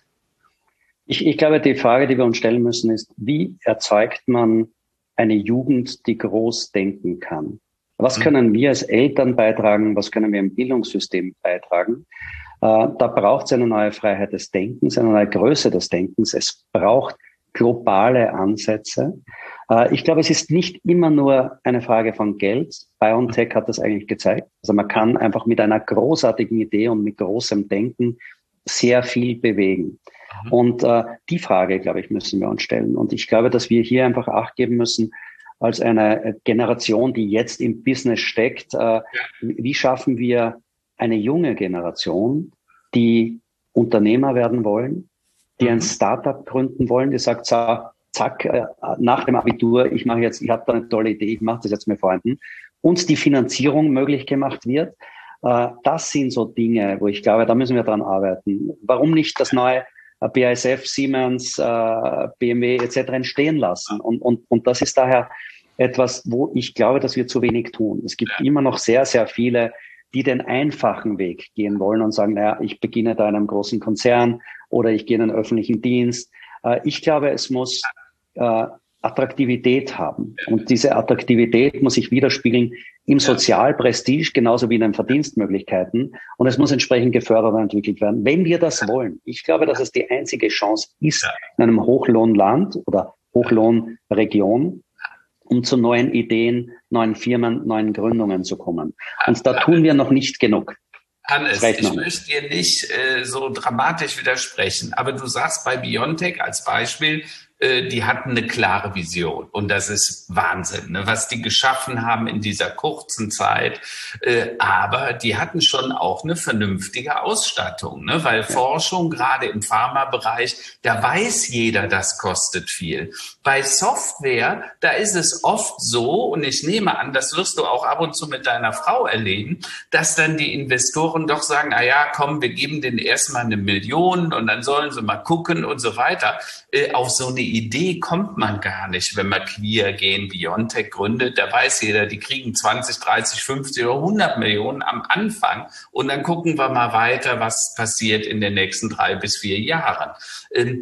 Ich, ich glaube, die Frage, die wir uns stellen müssen, ist, wie erzeugt man eine Jugend, die groß denken kann? Was können wir als Eltern beitragen? Was können wir im Bildungssystem beitragen? Äh, da braucht es eine neue Freiheit des Denkens, eine neue Größe des Denkens. Es braucht globale Ansätze. Äh, ich glaube, es ist nicht immer nur eine Frage von Geld. BioNTech hat das eigentlich gezeigt. Also man kann einfach mit einer großartigen Idee und mit großem Denken sehr viel bewegen. Mhm. Und äh, die Frage, glaube ich, müssen wir uns stellen. Und ich glaube, dass wir hier einfach Acht geben müssen, als eine Generation, die jetzt im Business steckt, äh, wie schaffen wir eine junge Generation, die Unternehmer werden wollen, die ein Startup gründen wollen, die sagt, so, zack, äh, nach dem Abitur, ich mache jetzt, ich habe da eine tolle Idee, ich mache das jetzt mit Freunden, uns die Finanzierung möglich gemacht wird. Äh, das sind so Dinge, wo ich glaube, da müssen wir dran arbeiten. Warum nicht das neue B A S F, Siemens, äh, B M W et cetera entstehen lassen? Und, und, und das ist daher etwas, wo ich glaube, dass wir zu wenig tun. Es gibt immer noch sehr, sehr viele, die den einfachen Weg gehen wollen und sagen, naja, ich beginne da in einem großen Konzern oder ich gehe in einen öffentlichen Dienst. Äh, ich glaube, es muss äh, Attraktivität haben. Und diese Attraktivität muss sich widerspiegeln im Sozialprestige, genauso wie in den Verdienstmöglichkeiten. Und es muss entsprechend gefördert und entwickelt werden. Wenn wir das wollen, ich glaube, dass es die einzige Chance ist, in einem Hochlohnland oder Hochlohnregion, um zu neuen Ideen, neuen Firmen, neuen Gründungen zu kommen. Und da tun wir noch nicht genug. Hannes, ich möchte dir nicht äh, so dramatisch widersprechen, aber du sagst bei BioNTech als Beispiel, äh, die hatten eine klare Vision und das ist Wahnsinn, ne, was die geschaffen haben in dieser kurzen Zeit. Äh, aber die hatten schon auch eine vernünftige Ausstattung, ne, weil ja. Forschung, gerade im Pharmabereich, da weiß jeder, das kostet viel. Bei Software, da ist es oft so, und ich nehme an, das wirst du auch ab und zu mit deiner Frau erleben, dass dann die Investoren doch sagen, ah ja, komm, wir geben denen erstmal eine Million und dann sollen sie mal gucken und so weiter. Äh, auf so eine Idee kommt man gar nicht, wenn man Queer gehen, BioNTech gründet. Da weiß jeder, die kriegen zwanzig, dreißig, fünfzig oder hundert Millionen am Anfang. Und dann gucken wir mal weiter, was passiert in den nächsten drei bis vier Jahren. Ähm,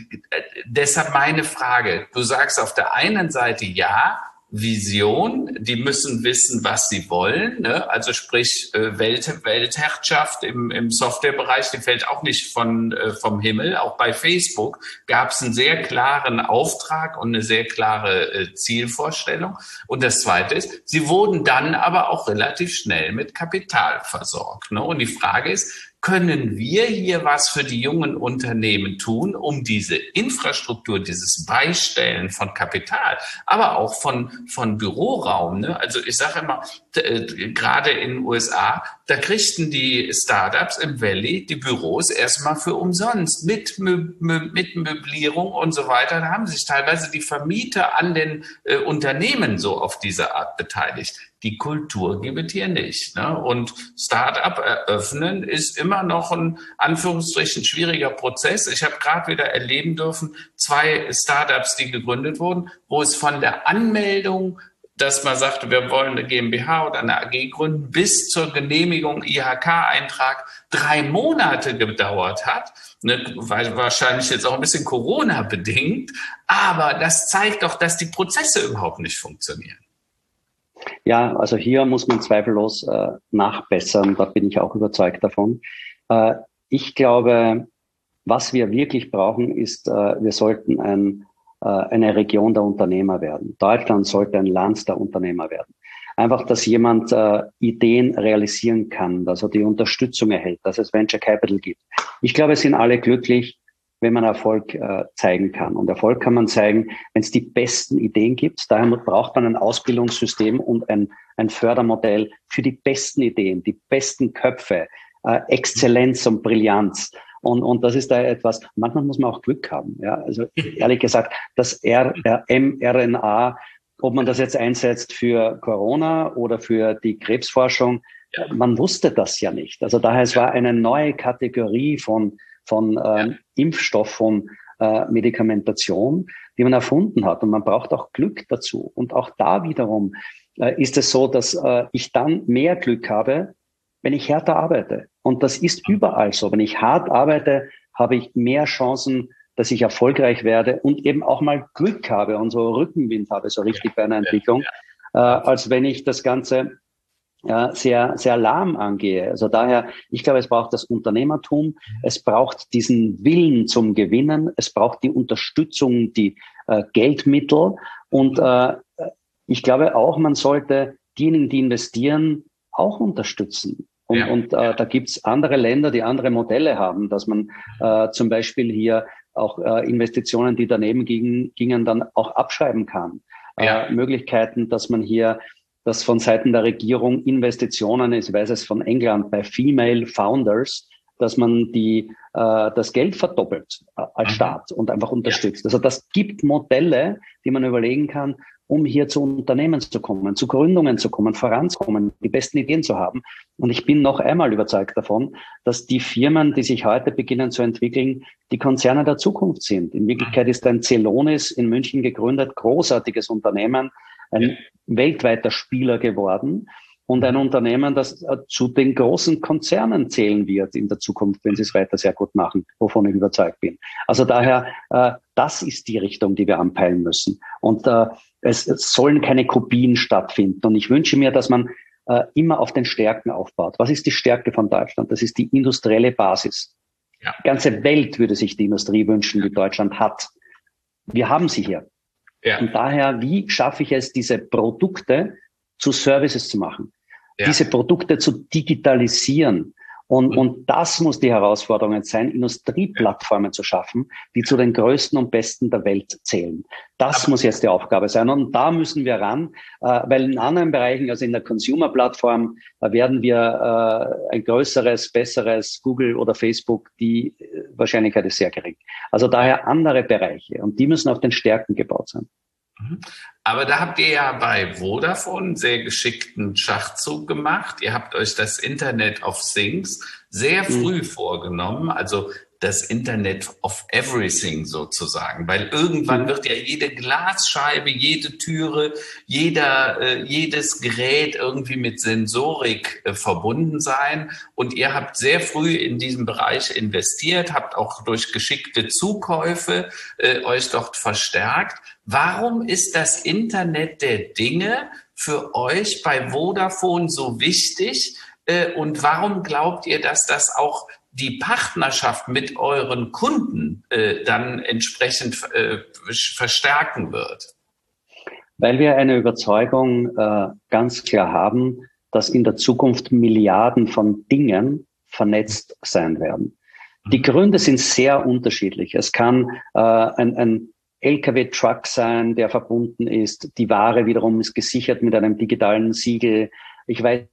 deshalb meine Frage. Du sagst auf der einen Seite ja, Vision, die müssen wissen, was sie wollen, ne? Also sprich Welt, Weltherrschaft im, im Softwarebereich, die fällt auch nicht von, äh, vom Himmel. Auch bei Facebook gab es einen sehr klaren Auftrag und eine sehr klare äh, Zielvorstellung. Und das Zweite ist, sie wurden dann aber auch relativ schnell mit Kapital versorgt, ne? Und die Frage ist, können wir hier was für die jungen Unternehmen tun, um diese Infrastruktur, dieses Beistellen von Kapital, aber auch von, von Büroraum, ne? Also ich sage immer, äh, gerade in den U S A, da kriegten die Startups im Valley die Büros erstmal für umsonst mit, mit Möblierung und so weiter. Da haben sich teilweise die Vermieter an den äh, Unternehmen so auf diese Art beteiligt. Die Kultur gibt es hier nicht, ne? Und Start-up eröffnen ist immer noch ein, Anführungsstrichen, schwieriger Prozess. Ich habe gerade wieder erleben dürfen, zwei Startups, die gegründet wurden, wo es von der Anmeldung, dass man sagte, wir wollen eine GmbH oder eine A G gründen, bis zur Genehmigung I H K-Eintrag drei Monate gedauert hat. Ne, weil wahrscheinlich jetzt auch ein bisschen Corona-bedingt. Aber das zeigt doch, dass die Prozesse überhaupt nicht funktionieren. Ja, also hier muss man zweifellos äh, nachbessern. Da bin ich auch überzeugt davon. Äh, ich glaube, was wir wirklich brauchen, ist, äh, wir sollten ein, äh, eine Region der Unternehmer werden. Deutschland sollte ein Land der Unternehmer werden. Einfach, dass jemand äh, Ideen realisieren kann, dass er die Unterstützung erhält, dass es Venture Capital gibt. Ich glaube, es sind alle glücklich, wenn man Erfolg äh, zeigen kann. Und Erfolg kann man zeigen, wenn es die besten Ideen gibt. Daher braucht man ein Ausbildungssystem und ein, ein Fördermodell für die besten Ideen, die besten Köpfe, äh, Exzellenz und Brillanz. Und, und das ist da etwas, manchmal muss man auch Glück haben. Ja, also ehrlich gesagt, das R, R, mRNA ob man das jetzt einsetzt für Corona oder für die Krebsforschung, ja. Man wusste das ja nicht. Also daher, es war eine neue Kategorie von, von ähm, ja. Impfstoff, von äh, Medikamentation, die man erfunden hat. Und man braucht auch Glück dazu. Und auch da wiederum äh, ist es so, dass äh, ich dann mehr Glück habe, wenn ich härter arbeite. Und das ist überall so. Wenn ich hart arbeite, habe ich mehr Chancen, dass ich erfolgreich werde und eben auch mal Glück habe und so Rückenwind habe, so richtig ja, bei einer Entwicklung, ja, ja. Äh, als wenn ich das Ganze ja, sehr, sehr lahm angehe. Also daher, ich glaube, es braucht das Unternehmertum, es braucht diesen Willen zum Gewinnen, es braucht die Unterstützung, die äh, Geldmittel und äh, ich glaube auch, man sollte diejenigen, die investieren, auch unterstützen. Und, ja. und äh, da gibt's andere Länder, die andere Modelle haben, dass man äh, zum Beispiel hier auch äh, Investitionen, die daneben gingen, gingen, dann auch abschreiben kann. Ja. Äh, Möglichkeiten, dass man hier, dass von Seiten der Regierung Investitionen, ich weiß es von England, bei Female Founders, dass man die äh, das Geld verdoppelt äh, als mhm. Staat und einfach unterstützt. Ja. Also das gibt Modelle, die man überlegen kann, um hier zu Unternehmen zu kommen, zu Gründungen zu kommen, voranzukommen, die besten Ideen zu haben. Und ich bin noch einmal überzeugt davon, dass die Firmen, die sich heute beginnen zu entwickeln, die Konzerne der Zukunft sind. In Wirklichkeit ist ein Celonis in München gegründet, großartiges Unternehmen, ein ja. weltweiter Spieler geworden und ein Unternehmen, das zu den großen Konzernen zählen wird in der Zukunft, wenn sie es weiter sehr gut machen, wovon ich überzeugt bin. Also daher, äh, das ist die Richtung, die wir anpeilen müssen. Und äh, es, es sollen keine Kopien stattfinden. Und ich wünsche mir, dass man äh, immer auf den Stärken aufbaut. Was ist die Stärke von Deutschland? Das ist die industrielle Basis. Ja. Die ganze Welt würde sich die Industrie wünschen, die Deutschland hat. Wir haben sie hier. Ja. Und daher, wie schaffe ich es, diese Produkte zu Services zu machen, ja. diese Produkte zu digitalisieren? Und, mhm. und das muss die Herausforderung jetzt sein, Industrieplattformen ja. zu schaffen, die zu den größten und besten der Welt zählen. Das Aber muss jetzt die Aufgabe sein. Und da müssen wir ran, äh, weil in anderen Bereichen, also in der Consumer-Plattform, äh, werden wir äh, ein größeres, besseres Google oder Facebook, die äh, Wahrscheinlichkeit ist sehr gering. Also daher andere Bereiche. Und die müssen auf den Stärken gebaut sein. Aber da habt ihr ja bei Vodafone einen sehr geschickten Schachzug gemacht. Ihr habt euch das Internet of Things sehr früh mhm. vorgenommen, also das Internet of Everything sozusagen, weil irgendwann wird ja jede Glasscheibe, jede Türe, jeder, äh, jedes Gerät irgendwie mit Sensorik äh, verbunden sein. Und ihr habt sehr früh in diesem Bereich investiert, habt auch durch geschickte Zukäufe äh, euch dort verstärkt. Warum ist das Internet der Dinge für euch bei Vodafone so wichtig? Äh, und warum glaubt ihr, dass das auch die Partnerschaft mit euren Kunden äh, dann entsprechend äh, verstärken wird? Weil wir eine Überzeugung äh, ganz klar haben, dass in der Zukunft Milliarden von Dingen vernetzt sein werden. Die Gründe sind sehr unterschiedlich. Es kann äh, ein, ein L K W-Truck sein, der verbunden ist. Die Ware wiederum ist gesichert mit einem digitalen Siegel. Ich weiß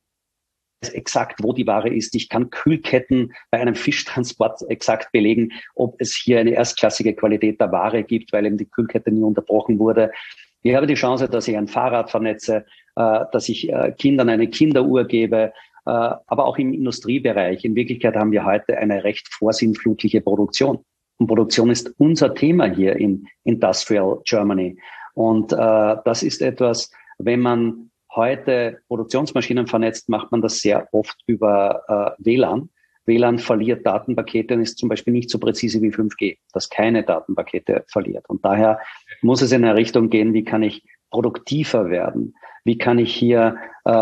exakt, wo die Ware ist. Ich kann Kühlketten bei einem Fischtransport exakt belegen, ob es hier eine erstklassige Qualität der Ware gibt, weil eben die Kühlkette nie unterbrochen wurde. Ich habe die Chance, dass ich ein Fahrrad vernetze, äh, dass ich äh, Kindern eine Kinderuhr gebe, äh, aber auch im Industriebereich. In Wirklichkeit haben wir heute eine recht vorsinnflutliche Produktion. Und Produktion ist unser Thema hier in Industrial Germany. Und äh, das ist etwas, wenn man heute Produktionsmaschinen vernetzt, macht man das sehr oft über äh, W L A N. W L A N verliert Datenpakete und ist zum Beispiel nicht so präzise wie fünf G, das keine Datenpakete verliert. Und daher muss es in eine Richtung gehen, wie kann ich produktiver werden? Wie kann ich hier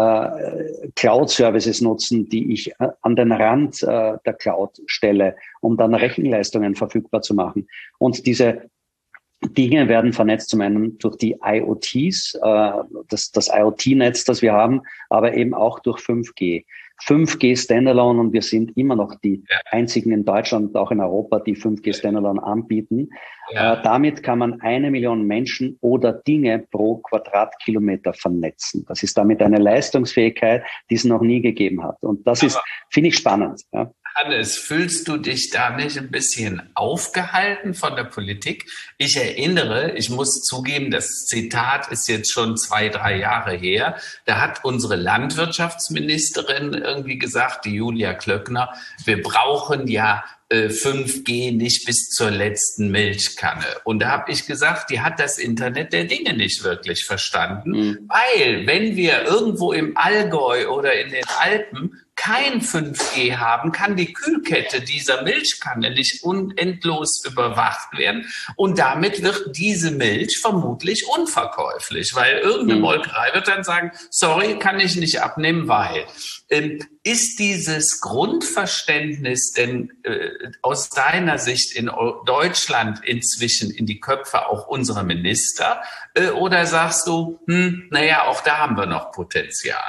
äh, Cloud-Services nutzen, die ich äh, an den Rand äh, der Cloud stelle, um dann Rechenleistungen verfügbar zu machen? Und diese Dinge werden vernetzt, zum einen durch die I O Ts, äh, das, das I O T-Netz, das wir haben, aber eben auch durch fünf G. fünf G Standalone, und wir sind immer noch die ja. einzigen in Deutschland und auch in Europa, die fünf G Standalone anbieten. Ja. Äh, damit kann man eine Million Menschen oder Dinge pro Quadratkilometer vernetzen. Das ist damit eine Leistungsfähigkeit, die es noch nie gegeben hat. Und das aber ist, finde ich, spannend. Ja. Hannes, fühlst du dich da nicht ein bisschen aufgehalten von der Politik? Ich erinnere, ich muss zugeben, das Zitat ist jetzt schon zwei, drei Jahre her. Da hat unsere Landwirtschaftsministerin irgendwie gesagt, die Julia Klöckner, wir brauchen ja fünf G nicht bis zur letzten Milchkanne. Und da habe ich gesagt, die hat das Internet der Dinge nicht wirklich verstanden, mhm. weil wenn wir irgendwo im Allgäu oder in den Alpen kein fünf G haben, kann die Kühlkette dieser Milchkanne nicht unendlos überwacht werden. Und damit wird diese Milch vermutlich unverkäuflich, weil irgendeine Molkerei wird dann sagen, sorry, kann ich nicht abnehmen, weil. Ähm, ist dieses Grundverständnis denn äh, aus deiner Sicht in Deutschland inzwischen in die Köpfe auch unserer Minister? Äh, oder sagst du, hm, naja, auch da haben wir noch Potenzial?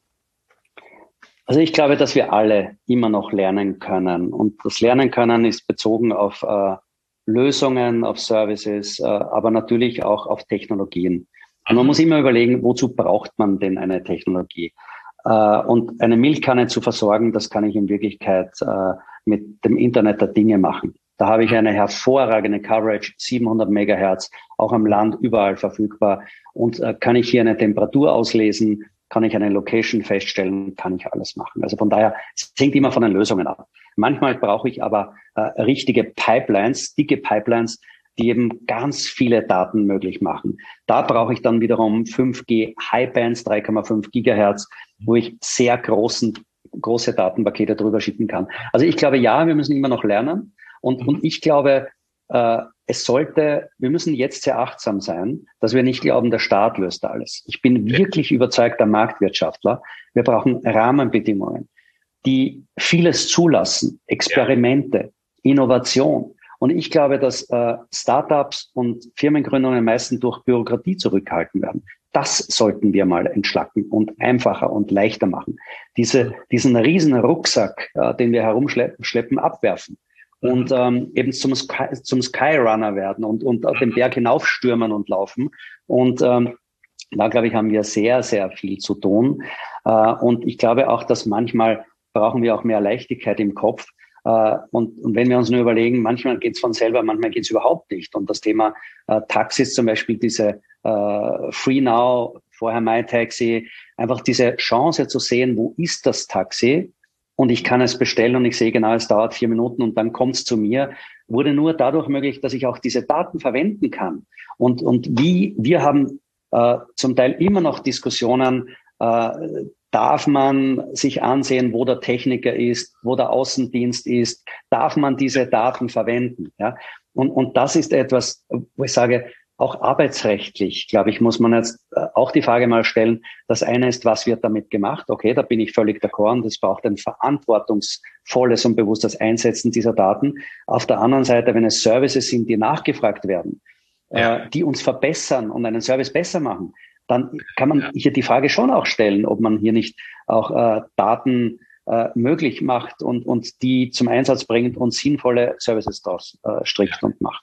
Also ich glaube, dass wir alle immer noch lernen können. Und das Lernen können ist bezogen auf äh, Lösungen, auf Services, äh, aber natürlich auch auf Technologien. Und man muss immer überlegen, wozu braucht man denn eine Technologie? Äh, und eine Milchkanne zu versorgen, das kann ich in Wirklichkeit äh, mit dem Internet der Dinge machen. Da habe ich eine hervorragende Coverage, siebenhundert Megahertz, auch am Land überall verfügbar. Und äh, kann ich hier eine Temperatur auslesen, kann ich eine Location feststellen, kann ich alles machen. Also von daher, es hängt immer von den Lösungen ab. Manchmal brauche ich aber äh, richtige Pipelines, dicke Pipelines, die eben ganz viele Daten möglich machen. Da brauche ich dann wiederum fünf G Highbands, drei Komma fünf Gigahertz, wo ich sehr großen, große Datenpakete drüber schicken kann. Also ich glaube, ja, wir müssen immer noch lernen. Und, und ich glaube, äh, es sollte, wir müssen jetzt sehr achtsam sein, dass wir nicht glauben, der Staat löst alles. Ich bin wirklich überzeugter Marktwirtschaftler. Wir brauchen Rahmenbedingungen, die vieles zulassen, Experimente, Innovation. Und ich glaube, dass äh, Startups und Firmengründungen meistens durch Bürokratie zurückgehalten werden. Das sollten wir mal entschlacken und einfacher und leichter machen. Diese, diesen riesen Rucksack, äh, den wir herumschleppen, schleppen, abwerfen. Und ähm, eben zum, Sky, zum Skyrunner werden und, und auf den Berg hinaufstürmen und laufen. Und ähm, da, glaube ich, haben wir sehr, sehr viel zu tun. Äh, und ich glaube auch, dass manchmal brauchen wir auch mehr Leichtigkeit im Kopf. Äh, und, und wenn wir uns nur überlegen, manchmal geht es von selber, manchmal geht es überhaupt nicht. Und das Thema äh, Taxis zum Beispiel, diese äh, Free Now, vorher MyTaxi, einfach diese Chance zu sehen, wo ist das Taxi? Und ich kann es bestellen und ich sehe genau, es dauert vier Minuten und dann kommt es zu mir, wurde nur dadurch möglich, dass ich auch diese Daten verwenden kann. Und, und wie, wir haben äh, zum Teil immer noch Diskussionen, äh, darf man sich ansehen, wo der Techniker ist, wo der Außendienst ist, darf man diese Daten verwenden? Ja? Und, und das ist etwas, wo ich sage, auch arbeitsrechtlich, glaube ich, muss man jetzt auch die Frage mal stellen. Das eine ist, was wird damit gemacht? Okay, da bin ich völlig d'accord. Und es braucht ein verantwortungsvolles und bewusstes Einsetzen dieser Daten. Auf der anderen Seite, wenn es Services sind, die nachgefragt werden, ja. äh, die uns verbessern und einen Service besser machen, dann kann man ja. hier die Frage schon auch stellen, ob man hier nicht auch äh, Daten äh, möglich macht und, und die zum Einsatz bringt und sinnvolle Services daraus äh, strickt ja. und macht.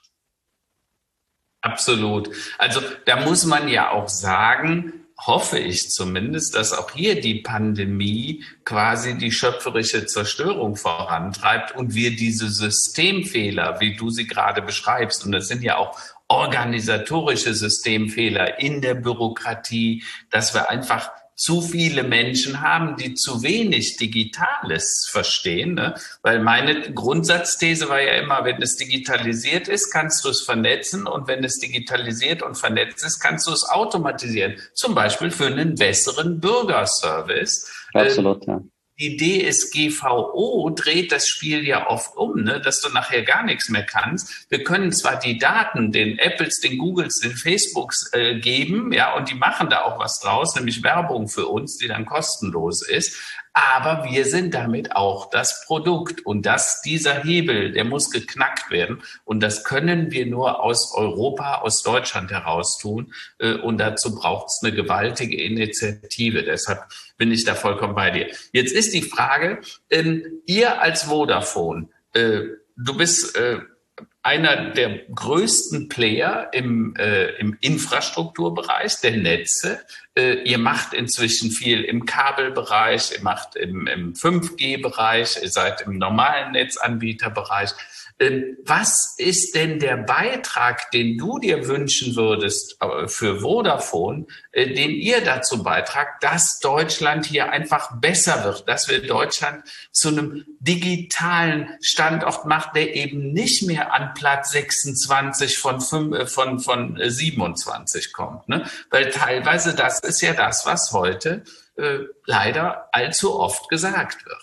Absolut. Also da muss man ja auch sagen, hoffe ich zumindest, dass auch hier die Pandemie quasi die schöpferische Zerstörung vorantreibt und wir diese Systemfehler, wie du sie gerade beschreibst, und das sind ja auch organisatorische Systemfehler in der Bürokratie, dass wir einfach zu viele Menschen haben, die zu wenig Digitales verstehen. Ne? Weil meine Grundsatzthese war ja immer, wenn es digitalisiert ist, kannst du es vernetzen. Und wenn es digitalisiert und vernetzt ist, kannst du es automatisieren. Zum Beispiel für einen besseren Bürgerservice. Absolut, ja. Die D S G V O dreht das Spiel ja oft um, ne, dass du nachher gar nichts mehr kannst. Wir können zwar die Daten den Apples, den Googles, den Facebooks äh, geben, ja, und die machen da auch was draus, nämlich Werbung für uns, die dann kostenlos ist. Aber wir sind damit auch das Produkt. Und das, dieser Hebel, der muss geknackt werden. Und das können wir nur aus Europa, aus Deutschland heraus tun. Und dazu braucht es eine gewaltige Initiative. Deshalb bin ich da vollkommen bei dir. Jetzt ist die Frage, ihr als Vodafone, du bist einer der größten Player im, äh, im Infrastrukturbereich der Netze. Äh, ihr macht inzwischen viel im Kabelbereich, ihr macht im, im fünf G-Bereich, ihr seid im normalen Netzanbieterbereich. Was ist denn der Beitrag, den du dir wünschen würdest für Vodafone, den ihr dazu beitragt, dass Deutschland hier einfach besser wird, dass wir Deutschland zu einem digitalen Standort macht, der eben nicht mehr an Platz sechsundzwanzig von, fünf, von, von siebenundzwanzig kommt, ne? Weil teilweise das ist ja das, was heute äh, leider allzu oft gesagt wird.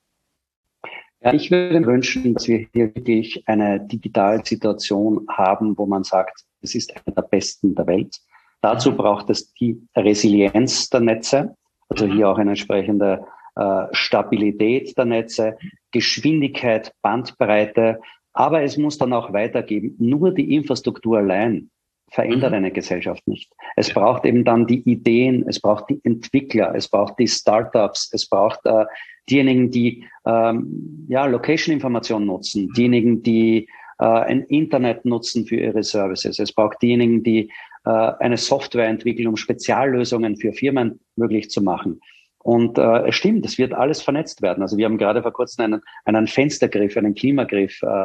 Ja, ich würde mir wünschen, dass wir hier wirklich eine Digitalsituation haben, wo man sagt, es ist eine der besten der Welt. Dazu braucht es die Resilienz der Netze, also hier auch eine entsprechende äh, Stabilität der Netze, Geschwindigkeit, Bandbreite, aber es muss dann auch weitergeben. Nur die Infrastruktur allein verändert eine Gesellschaft nicht. Es braucht eben dann die Ideen, es braucht die Entwickler, es braucht die Startups, es braucht äh, diejenigen, die ähm, ja Location-Informationen nutzen, diejenigen, die äh, ein Internet nutzen für ihre Services. Es braucht diejenigen, die äh, eine Software entwickeln, um Speziallösungen für Firmen möglich zu machen. Und äh, es stimmt, es wird alles vernetzt werden. Also wir haben gerade vor kurzem einen, einen Fenstergriff, einen Klimagriff äh,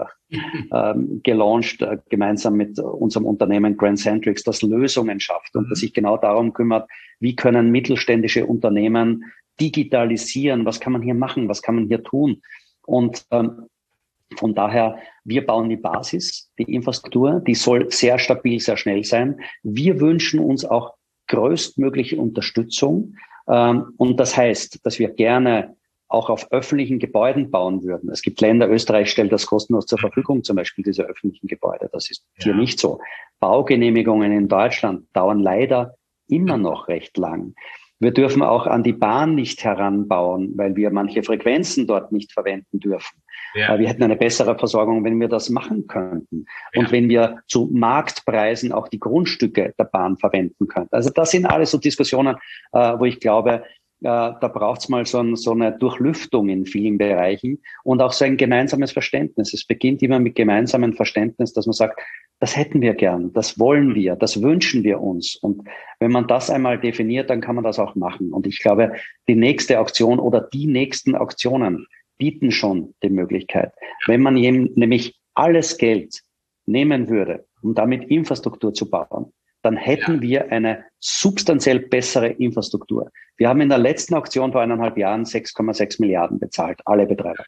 ähm, gelauncht, äh, gemeinsam mit unserem Unternehmen Grand Centrix, das Lösungen schafft und das sich genau darum kümmert, wie können mittelständische Unternehmen digitalisieren, was kann man hier machen, was kann man hier tun. Und ähm, von daher, wir bauen die Basis, die Infrastruktur, die soll sehr stabil, sehr schnell sein. Wir wünschen uns auch größtmögliche Unterstützung. Ähm, und das heißt, dass wir gerne auch auf öffentlichen Gebäuden bauen würden. Es gibt Länder, Österreich stellt das kostenlos zur Verfügung, zum Beispiel diese öffentlichen Gebäude. Das ist hier ja nicht so. Baugenehmigungen in Deutschland dauern leider immer noch recht lang. Wir dürfen auch an die Bahn nicht heranbauen, weil wir manche Frequenzen dort nicht verwenden dürfen. Ja. Wir hätten eine bessere Versorgung, wenn wir das machen könnten. Ja. Und wenn wir zu Marktpreisen auch die Grundstücke der Bahn verwenden könnten. Also das sind alles so Diskussionen, wo ich glaube, da braucht es mal so, ein, so eine Durchlüftung in vielen Bereichen und auch so ein gemeinsames Verständnis. Es beginnt immer mit gemeinsamem Verständnis, dass man sagt, das hätten wir gern, das wollen wir, das wünschen wir uns. Und wenn man das einmal definiert, dann kann man das auch machen. Und ich glaube, die nächste Auktion oder die nächsten Auktionen bieten schon die Möglichkeit. Wenn man nämlich alles Geld nehmen würde, um damit Infrastruktur zu bauen, dann hätten ja. wir eine substanziell bessere Infrastruktur. Wir haben in der letzten Auktion vor eineinhalb Jahren sechs Komma sechs Milliarden bezahlt, alle Betreiber.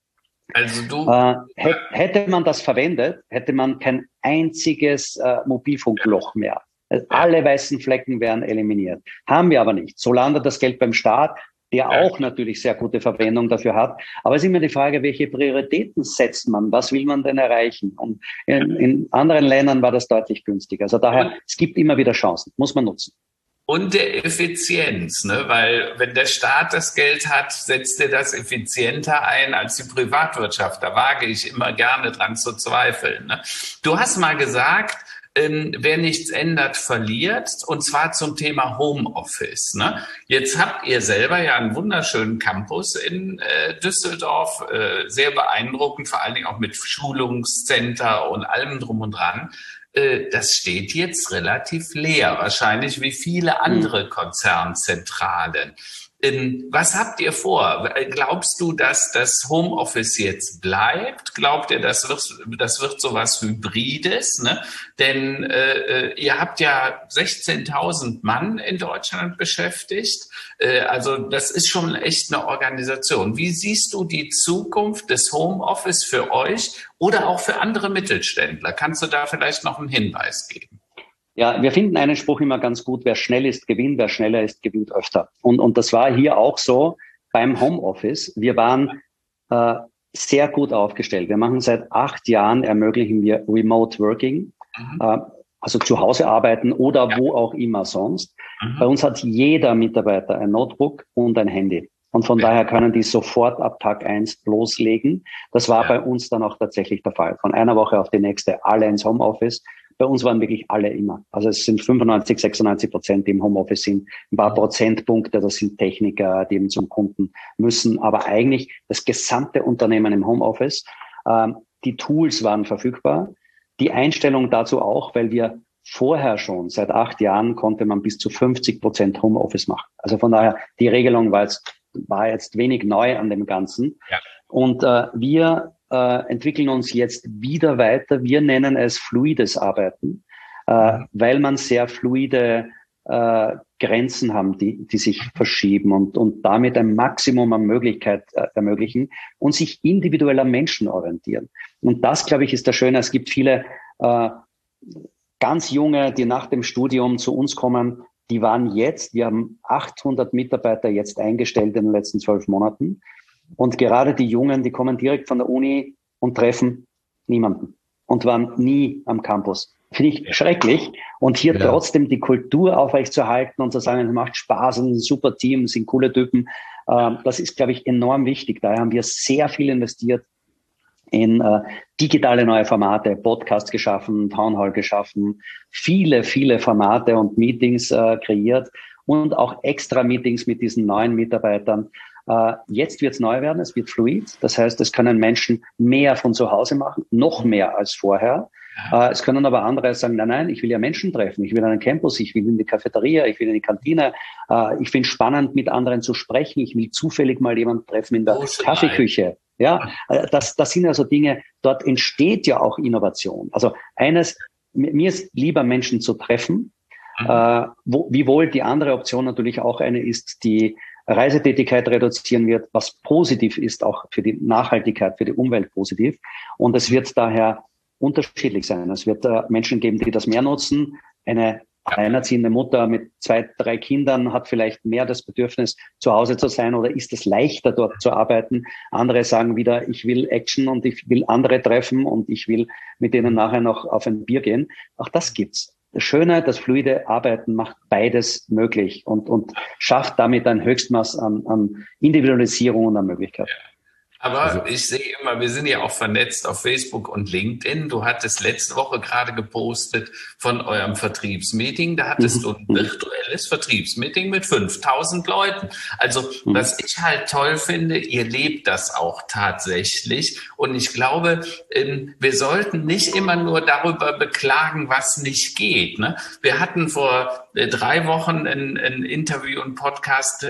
Also du äh, hätte man das verwendet, hätte man kein einziges äh, Mobilfunkloch mehr. Also alle weißen Flecken wären eliminiert. Haben wir aber nicht. So landet das Geld beim Staat, der auch natürlich sehr gute Verwendung dafür hat. Aber es ist immer die Frage, welche Prioritäten setzt man? Was will man denn erreichen? Und in, in anderen Ländern war das deutlich günstiger. Also daher, es gibt immer wieder Chancen, muss man nutzen. Und der Effizienz, ne? Weil wenn der Staat das Geld hat, setzt er das effizienter ein als die Privatwirtschaft. Da wage ich immer gerne dran zu zweifeln. Ne? Du hast mal gesagt, Ähm, wer nichts ändert, verliert, und zwar zum Thema Homeoffice. Ne? Jetzt habt ihr selber ja einen wunderschönen Campus in äh, Düsseldorf, äh, sehr beeindruckend, vor allen Dingen auch mit Schulungscenter und allem drum und dran. Äh, das steht jetzt relativ leer, wahrscheinlich wie viele andere Konzernzentralen. Was habt ihr vor? Glaubst du, dass das Homeoffice jetzt bleibt? Glaubt ihr, das wird, das wird sowas Hybrides? Ne? Denn äh, ihr habt ja sechzehntausend Mann in Deutschland beschäftigt. Äh, also das ist schon echt eine Organisation. Wie siehst du die Zukunft des Homeoffice für euch oder auch für andere Mittelständler? Kannst du da vielleicht noch einen Hinweis geben? Ja, wir finden einen Spruch immer ganz gut: Wer schnell ist, gewinnt, wer schneller ist, gewinnt öfter. Und, und das war hier auch so beim Homeoffice. Wir waren äh, sehr gut aufgestellt. Wir machen seit acht Jahren, ermöglichen wir Remote Working, mhm. äh, also zu Hause arbeiten oder ja. wo auch immer sonst. Mhm. Bei uns hat jeder Mitarbeiter ein Notebook und ein Handy. Und von ja. daher können die sofort ab Tag eins loslegen. Das war ja. bei uns dann auch tatsächlich der Fall. Von einer Woche auf die nächste alle ins Homeoffice. Bei uns waren wirklich alle immer. Also es sind fünfundneunzig, sechsundneunzig Prozent, die im Homeoffice sind. Ein paar Prozentpunkte, das sind Techniker, die eben zum Kunden müssen. Aber eigentlich das gesamte Unternehmen im Homeoffice. Ähm, die Tools waren verfügbar. die Einstellung dazu auch, weil wir vorher schon, seit acht Jahren, konnte man bis zu fünfzig Prozent Homeoffice machen. Also von daher, die Regelung war jetzt, war jetzt wenig neu an dem Ganzen. Ja. Und äh, wir äh, entwickeln uns jetzt wieder weiter. Wir nennen es fluides Arbeiten, äh, mhm. weil man sehr fluide äh, Grenzen haben, die, die sich verschieben und, und damit ein Maximum an Möglichkeit äh, ermöglichen und sich individuell am Menschen orientieren. Und das, glaube ich, ist das Schöne. Es gibt viele äh, ganz Junge, die nach dem Studium zu uns kommen, die waren jetzt, wir haben achthundert Mitarbeiter jetzt eingestellt in den letzten zwölf Monaten. Und gerade die Jungen, die kommen direkt von der Uni und treffen niemanden und waren nie am Campus. Finde ich schrecklich. Und hier ja. trotzdem die Kultur aufrechtzuerhalten und zu sagen, es macht Spaß, ein super Team, sind coole Typen. Äh, das ist, glaube ich, enorm wichtig. Daher haben wir sehr viel investiert in äh, digitale neue Formate, Podcast geschaffen, Townhall geschaffen, viele, viele Formate und Meetings äh, kreiert und auch extra Meetings mit diesen neuen Mitarbeitern. Äh, jetzt wird es neu werden, es wird fluid. Das heißt, es können Menschen mehr von zu Hause machen, noch mehr als vorher. Äh, es können aber andere sagen, nein, nein, ich will ja Menschen treffen, ich will an den Campus, ich will in die Cafeteria, ich will in die Kantine. Äh, ich finde es spannend, mit anderen zu sprechen. Ich will zufällig mal jemanden treffen in der oh, Kaffeeküche. Ja, das, das sind also Dinge, dort entsteht ja auch Innovation. Also eines, mir ist lieber Menschen zu treffen, mhm. äh, wo, wiewohl die andere Option natürlich auch eine ist, die Reisetätigkeit reduzieren wird, was positiv ist, auch für die Nachhaltigkeit, für die Umwelt positiv. Und es wird daher unterschiedlich sein. Es wird äh, Menschen geben, die das mehr nutzen. Eine alleinerziehende Mutter mit zwei, drei Kindern hat vielleicht mehr das Bedürfnis, zu Hause zu sein oder ist es leichter, dort zu arbeiten. Andere sagen wieder, ich will Action und ich will andere treffen und ich will mit denen nachher noch auf ein Bier gehen. Auch das gibt's. Das Schöne, das fluide Arbeiten macht beides möglich und, und schafft damit ein Höchstmaß an, an Individualisierung und an Möglichkeiten. Aber also, ich sehe immer, wir sind ja auch vernetzt auf Facebook und LinkedIn. Du hattest letzte Woche gerade gepostet von eurem Vertriebsmeeting. Da hattest du ein virtuelles Vertriebsmeeting mit fünftausend Leuten. Also was ich halt toll finde, ihr lebt das auch tatsächlich. Und ich glaube, wir sollten nicht immer nur darüber beklagen, was nicht geht. Wir hatten vor drei Wochen ein, ein Interview und Podcast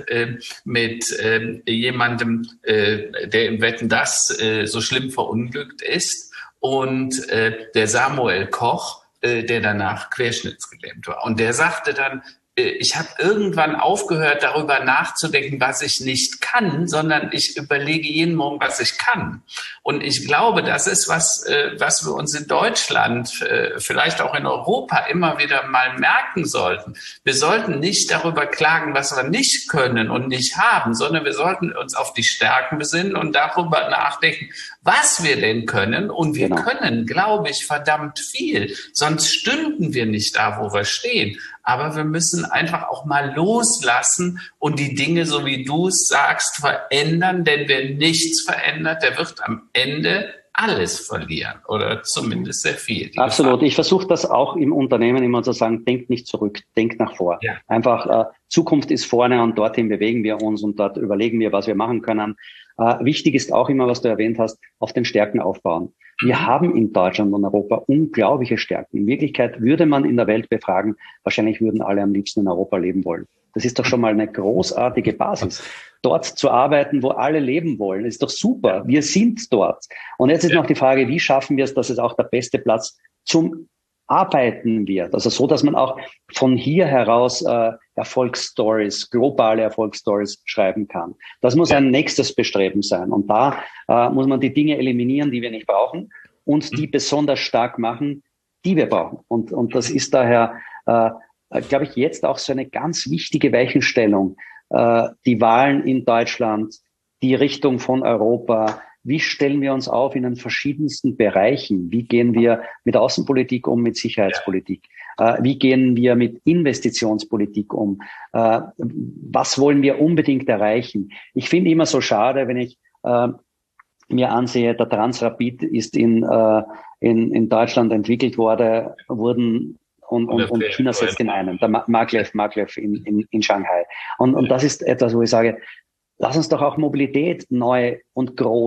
mit jemandem, der im Wetten, das äh, so schlimm verunglückt ist und äh, der Samuel Koch, äh, der danach querschnittsgelähmt war. Und der sagte dann, äh, ich habe irgendwann aufgehört, darüber nachzudenken, was ich nicht kann, sondern ich überlege jeden Morgen, was ich kann. Und ich glaube, das ist was, äh, was wir uns in Deutschland, äh, vielleicht auch in Europa immer wieder mal merken sollten. Wir sollten nicht darüber klagen, was wir nicht können und nicht haben, sondern wir sollten uns auf die Stärken besinnen und darüber nachdenken, was wir denn können. Und wir genau. können, glaube ich, verdammt viel. Sonst stünden wir nicht da, wo wir stehen. Aber wir müssen einfach auch mal loslassen und die Dinge, so wie du es sagst, verändern. Denn wer nichts verändert, der wird am Ende alles verlieren oder zumindest sehr viel. Absolut. Gefahr. Ich versuche das auch im Unternehmen immer zu sagen, denkt nicht zurück, denkt nach vor. Ja. Einfach, äh, Zukunft ist vorne und dorthin bewegen wir uns und dort überlegen wir, was wir machen können. Äh, wichtig ist auch immer, was du erwähnt hast, auf den Stärken aufbauen. Wir haben in Deutschland und Europa unglaubliche Stärken. In Wirklichkeit würde man in der Welt befragen, wahrscheinlich würden alle am liebsten in Europa leben wollen. Das ist doch schon mal eine großartige Basis. Dort zu arbeiten, wo alle leben wollen, ist doch super. Wir sind dort. Und jetzt ist noch die Frage, wie schaffen wir es, dass es auch der beste Platz zum Arbeiten wird? Also so, dass man auch von hier heraus äh, Erfolgsstories, globale Erfolgsstories schreiben kann. Das muss ein nächstes Bestreben sein. Und da äh, muss man die Dinge eliminieren, die wir nicht brauchen und die besonders stark machen, die wir brauchen. Und, und das ist daher, äh, glaube ich, jetzt auch so eine ganz wichtige Weichenstellung. Äh, die Wahlen in Deutschland, die Richtung von Europa. Wie stellen wir uns auf in den verschiedensten Bereichen? Wie gehen wir mit Außenpolitik um, mit Sicherheitspolitik? Äh, wie gehen wir mit Investitionspolitik um? Äh, was wollen wir unbedingt erreichen? Ich finde immer so schade, wenn ich äh, mir ansehe, der Transrapid ist in, äh, in, in Deutschland entwickelt worden, wurden und, und, und China setzt in einen, der Maglev, Maglev in, in, in Shanghai. Und, und das ist etwas, wo ich sage, lass uns doch auch Mobilität neu und groß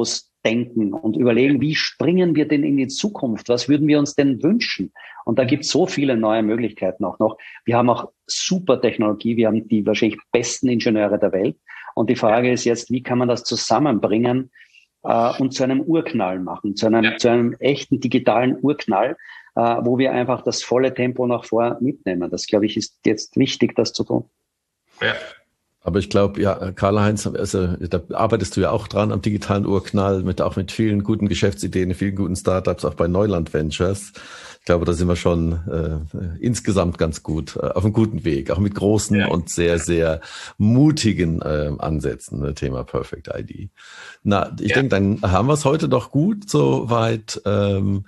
denken und überlegen, wie springen wir denn in die Zukunft? Was würden wir uns denn wünschen? Und da gibt es so viele neue Möglichkeiten auch noch. Wir haben auch super Technologie. Wir haben die wahrscheinlich besten Ingenieure der Welt. Und die Frage ist jetzt, wie kann man das zusammenbringen äh, und zu einem Urknall machen, zu einem, ja. zu einem echten digitalen Urknall, äh, wo wir einfach das volle Tempo nach vor mitnehmen. Das, glaube ich, ist jetzt wichtig, das zu tun. Ja. Aber ich glaube, ja, Karl-Heinz, also da arbeitest du ja auch dran am digitalen Urknall, mit auch mit vielen guten Geschäftsideen, vielen guten Startups, auch bei Neuland Ventures. Ich glaube, da sind wir schon äh, insgesamt ganz gut äh, auf einem guten Weg, auch mit großen ja. und sehr, sehr mutigen äh, Ansätzen, ne, Thema Perfect I D. Na, ich ja. denke, dann haben wir es heute doch gut soweit. Ähm,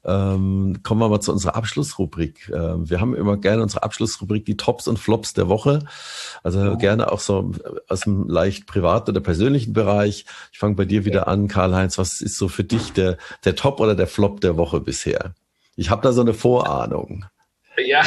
Ähm, kommen wir mal zu unserer Abschlussrubrik. Ähm, wir haben immer gerne unsere Abschlussrubrik, die Tops und Flops der Woche. Also ja. gerne auch so aus dem leicht privaten oder persönlichen Bereich. Ich fange bei dir wieder an, Karl-Heinz. Was ist so für dich der, der Top oder der Flop der Woche bisher? Ich habe da so eine Vorahnung. Ja,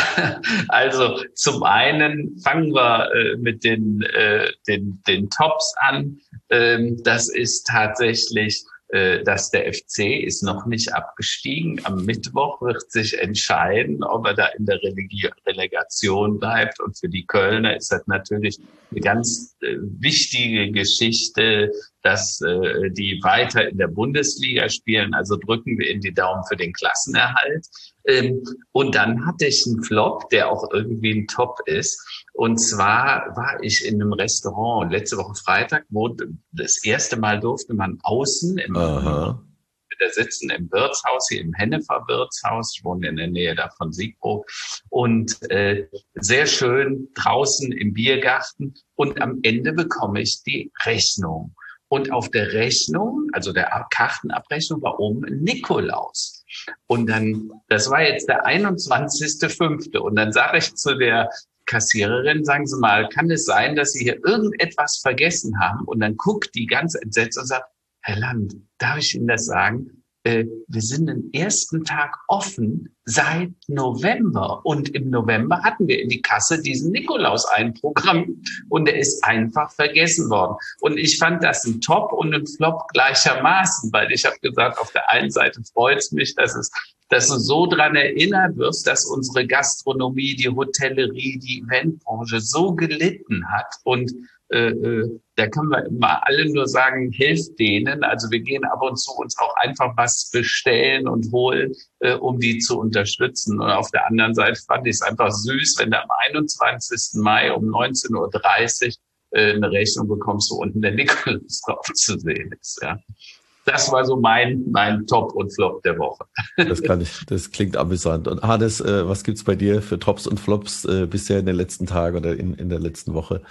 also zum einen fangen wir äh, mit den, äh, den, den Tops an. Ähm, das ist tatsächlich dass der F C ist noch nicht abgestiegen. Am Mittwoch wird sich entscheiden, ob er da in der Relegi- Relegation bleibt. Und für die Kölner ist das natürlich eine ganz äh, wichtige Geschichte, dass äh, die weiter in der Bundesliga spielen. Also drücken wir in die Daumen für den Klassenerhalt. Ähm, und dann hatte ich einen Flop, der auch irgendwie ein Top ist. Und zwar war ich in einem Restaurant letzte Woche Freitag, wo das erste Mal durfte man außen im Aha. Da sitzen im Wirtshaus, hier im Hennefer Wirtshaus. Ich wohne in der Nähe da von Siegburg. Und äh, sehr schön draußen im Biergarten. Und am Ende bekomme ich die Rechnung. Und auf der Rechnung, also der Kartenabrechnung, war oben ein Nikolaus. Und dann, das war jetzt der einundzwanzigster fünfte Und dann sage ich zu der Kassiererin, sagen Sie mal, kann es sein, dass Sie hier irgendetwas vergessen haben? Und dann guckt die ganz entsetzt und sagt, Herr Land, darf ich Ihnen das sagen? Äh, wir sind den ersten Tag offen seit November. Und im November hatten wir in die Kasse diesen Nikolaus einprogrammiert und er ist einfach vergessen worden. Und ich fand das ein Top und ein Flop gleichermaßen, weil ich habe gesagt, auf der einen Seite freut es mich, dass es dass du so dran erinnert wirst, dass unsere Gastronomie, die Hotellerie, die Eventbranche so gelitten hat. Und äh, äh, da können wir immer alle nur sagen, hilft denen. Also wir gehen ab und zu uns auch einfach was bestellen und holen, äh, um die zu unterstützen. Und auf der anderen Seite fand ich es einfach süß, wenn du am einundzwanzigsten Mai um neunzehn Uhr dreißig äh, eine Rechnung bekommst, wo unten der Nikolaus drauf zu sehen ist. Ja. Das war so mein mein Top und Flop der Woche. Das kann ich, das klingt amüsant. Und Hannes, äh, was gibt's bei dir für Tops und Flops äh, bisher in den letzten Tagen oder in, in der letzten Woche?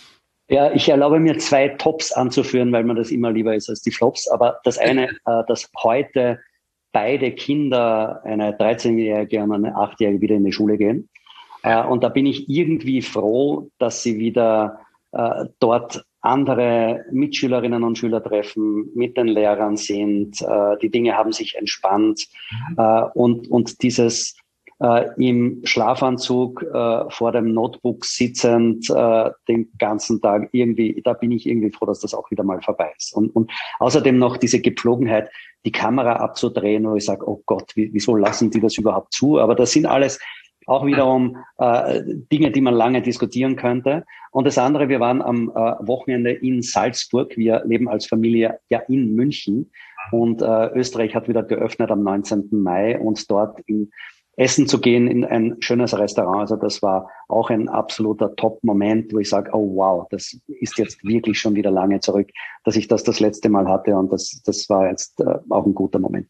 Ja, ich erlaube mir zwei Tops anzuführen, weil mir das immer lieber ist als die Flops. Aber das eine, äh, dass heute beide Kinder, eine dreizehnjährige und eine achtjährige, wieder in die Schule gehen. Äh, und da bin ich irgendwie froh, dass sie wieder äh, dort andere Mitschülerinnen und Schüler treffen, mit den Lehrern sind, äh, die Dinge haben sich entspannt äh, und und dieses äh, im Schlafanzug äh, vor dem Notebook sitzend äh, den ganzen Tag irgendwie, da bin ich irgendwie froh, dass das auch wieder mal vorbei ist. Und, und außerdem noch diese Gepflogenheit, die Kamera abzudrehen, wo ich sage, oh Gott, wie, wieso lassen die das überhaupt zu? Aber das sind alles auch wiederum äh, Dinge, die man lange diskutieren könnte. Und das andere, wir waren am äh, Wochenende in Salzburg. Wir leben als Familie ja in München. Und äh, Österreich hat wieder geöffnet am neunzehnten Mai und dort in Essen zu gehen in ein schönes Restaurant. Also das war auch ein absoluter Top-Moment, wo ich sage, oh wow, das ist jetzt wirklich schon wieder lange zurück, dass ich das das letzte Mal hatte. Und das, das war jetzt äh, auch ein guter Moment.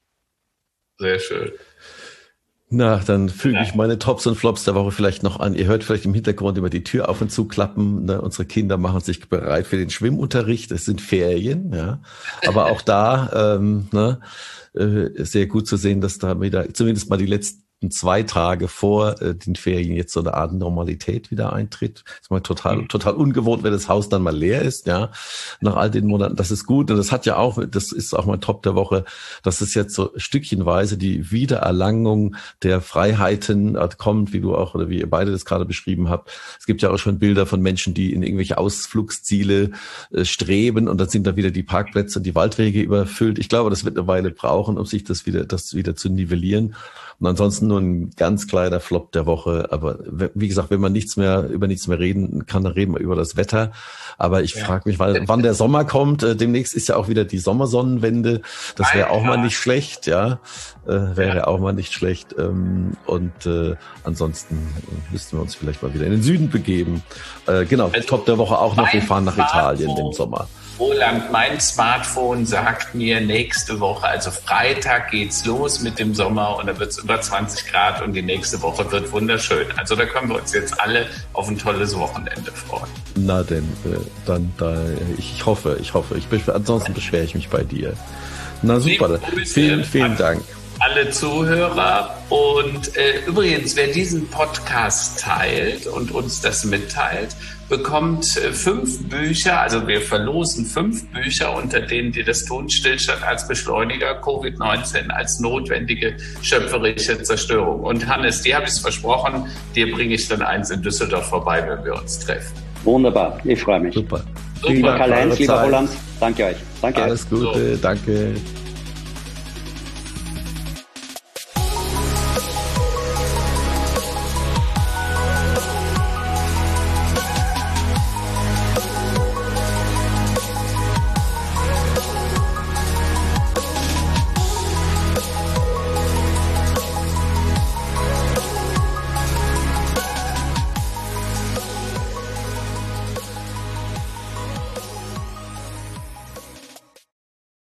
Sehr schön. Na, dann füge ich meine Tops und Flops der Woche vielleicht noch an. Ihr hört vielleicht im Hintergrund immer die Tür auf und zu klappen. Ne? Unsere Kinder machen sich bereit für den Schwimmunterricht. Es sind Ferien, ja. Aber auch da ähm, ne, äh, sehr gut zu sehen, dass da wieder zumindest mal die letzten zwei Tage vor äh, den Ferien jetzt so eine Art Normalität wieder eintritt. Das ist mal total, mhm. total ungewohnt, wenn das Haus dann mal leer ist, ja, nach all den Monaten. Das ist gut. Und das hat ja auch, das ist auch mein Top der Woche, dass es jetzt so stückchenweise die Wiedererlangung der Freiheiten kommt, wie du auch oder wie ihr beide das gerade beschrieben habt. Es gibt ja auch schon Bilder von Menschen, die in irgendwelche Ausflugsziele äh, streben und dann sind da wieder die Parkplätze und die Waldwege überfüllt. Ich glaube, das wird eine Weile brauchen, um sich das wieder, das wieder zu nivellieren. Und ansonsten nur ein ganz kleiner Flop der Woche. Aber wie gesagt, wenn man nichts mehr über nichts mehr reden kann, dann reden wir über das Wetter. Aber ich ja. frage mich, weil, wann der Sommer kommt. Äh, demnächst ist ja auch wieder die Sommersonnenwende. Das wäre auch mal nicht schlecht, ja. Äh, wäre ja. auch mal nicht schlecht. Ähm, und äh, ansonsten müssten wir uns vielleicht mal wieder in den Süden begeben. Äh, genau, also, Top der Woche auch noch. Wir fahren nach Italien im Sommer. Roland, mein Smartphone sagt mir, nächste Woche, also Freitag geht's los mit dem Sommer und da wird's über zwanzig Grad und die nächste Woche wird wunderschön. Also da können wir uns jetzt alle auf ein tolles Wochenende freuen. Na denn, äh, dann, da, ich, ich hoffe, ich hoffe. Ich beschwer, ansonsten beschwere ich mich bei dir. Na super, vielen, vielen Dank. Alle Zuhörer und äh, übrigens, wer diesen Podcast teilt und uns das mitteilt, bekommt äh, fünf Bücher, also wir verlosen fünf Bücher, unter denen die das tun, Stillstand als Beschleuniger, Covid neunzehn als notwendige schöpferische Zerstörung. Und Hannes, dir habe ich es versprochen, dir bringe ich dann eins in Düsseldorf vorbei, wenn wir uns treffen. Wunderbar, ich freue mich. Super. Lieber Karl-Heinz, lieber Roland, danke euch. Danke. Alles Gute, so. Danke.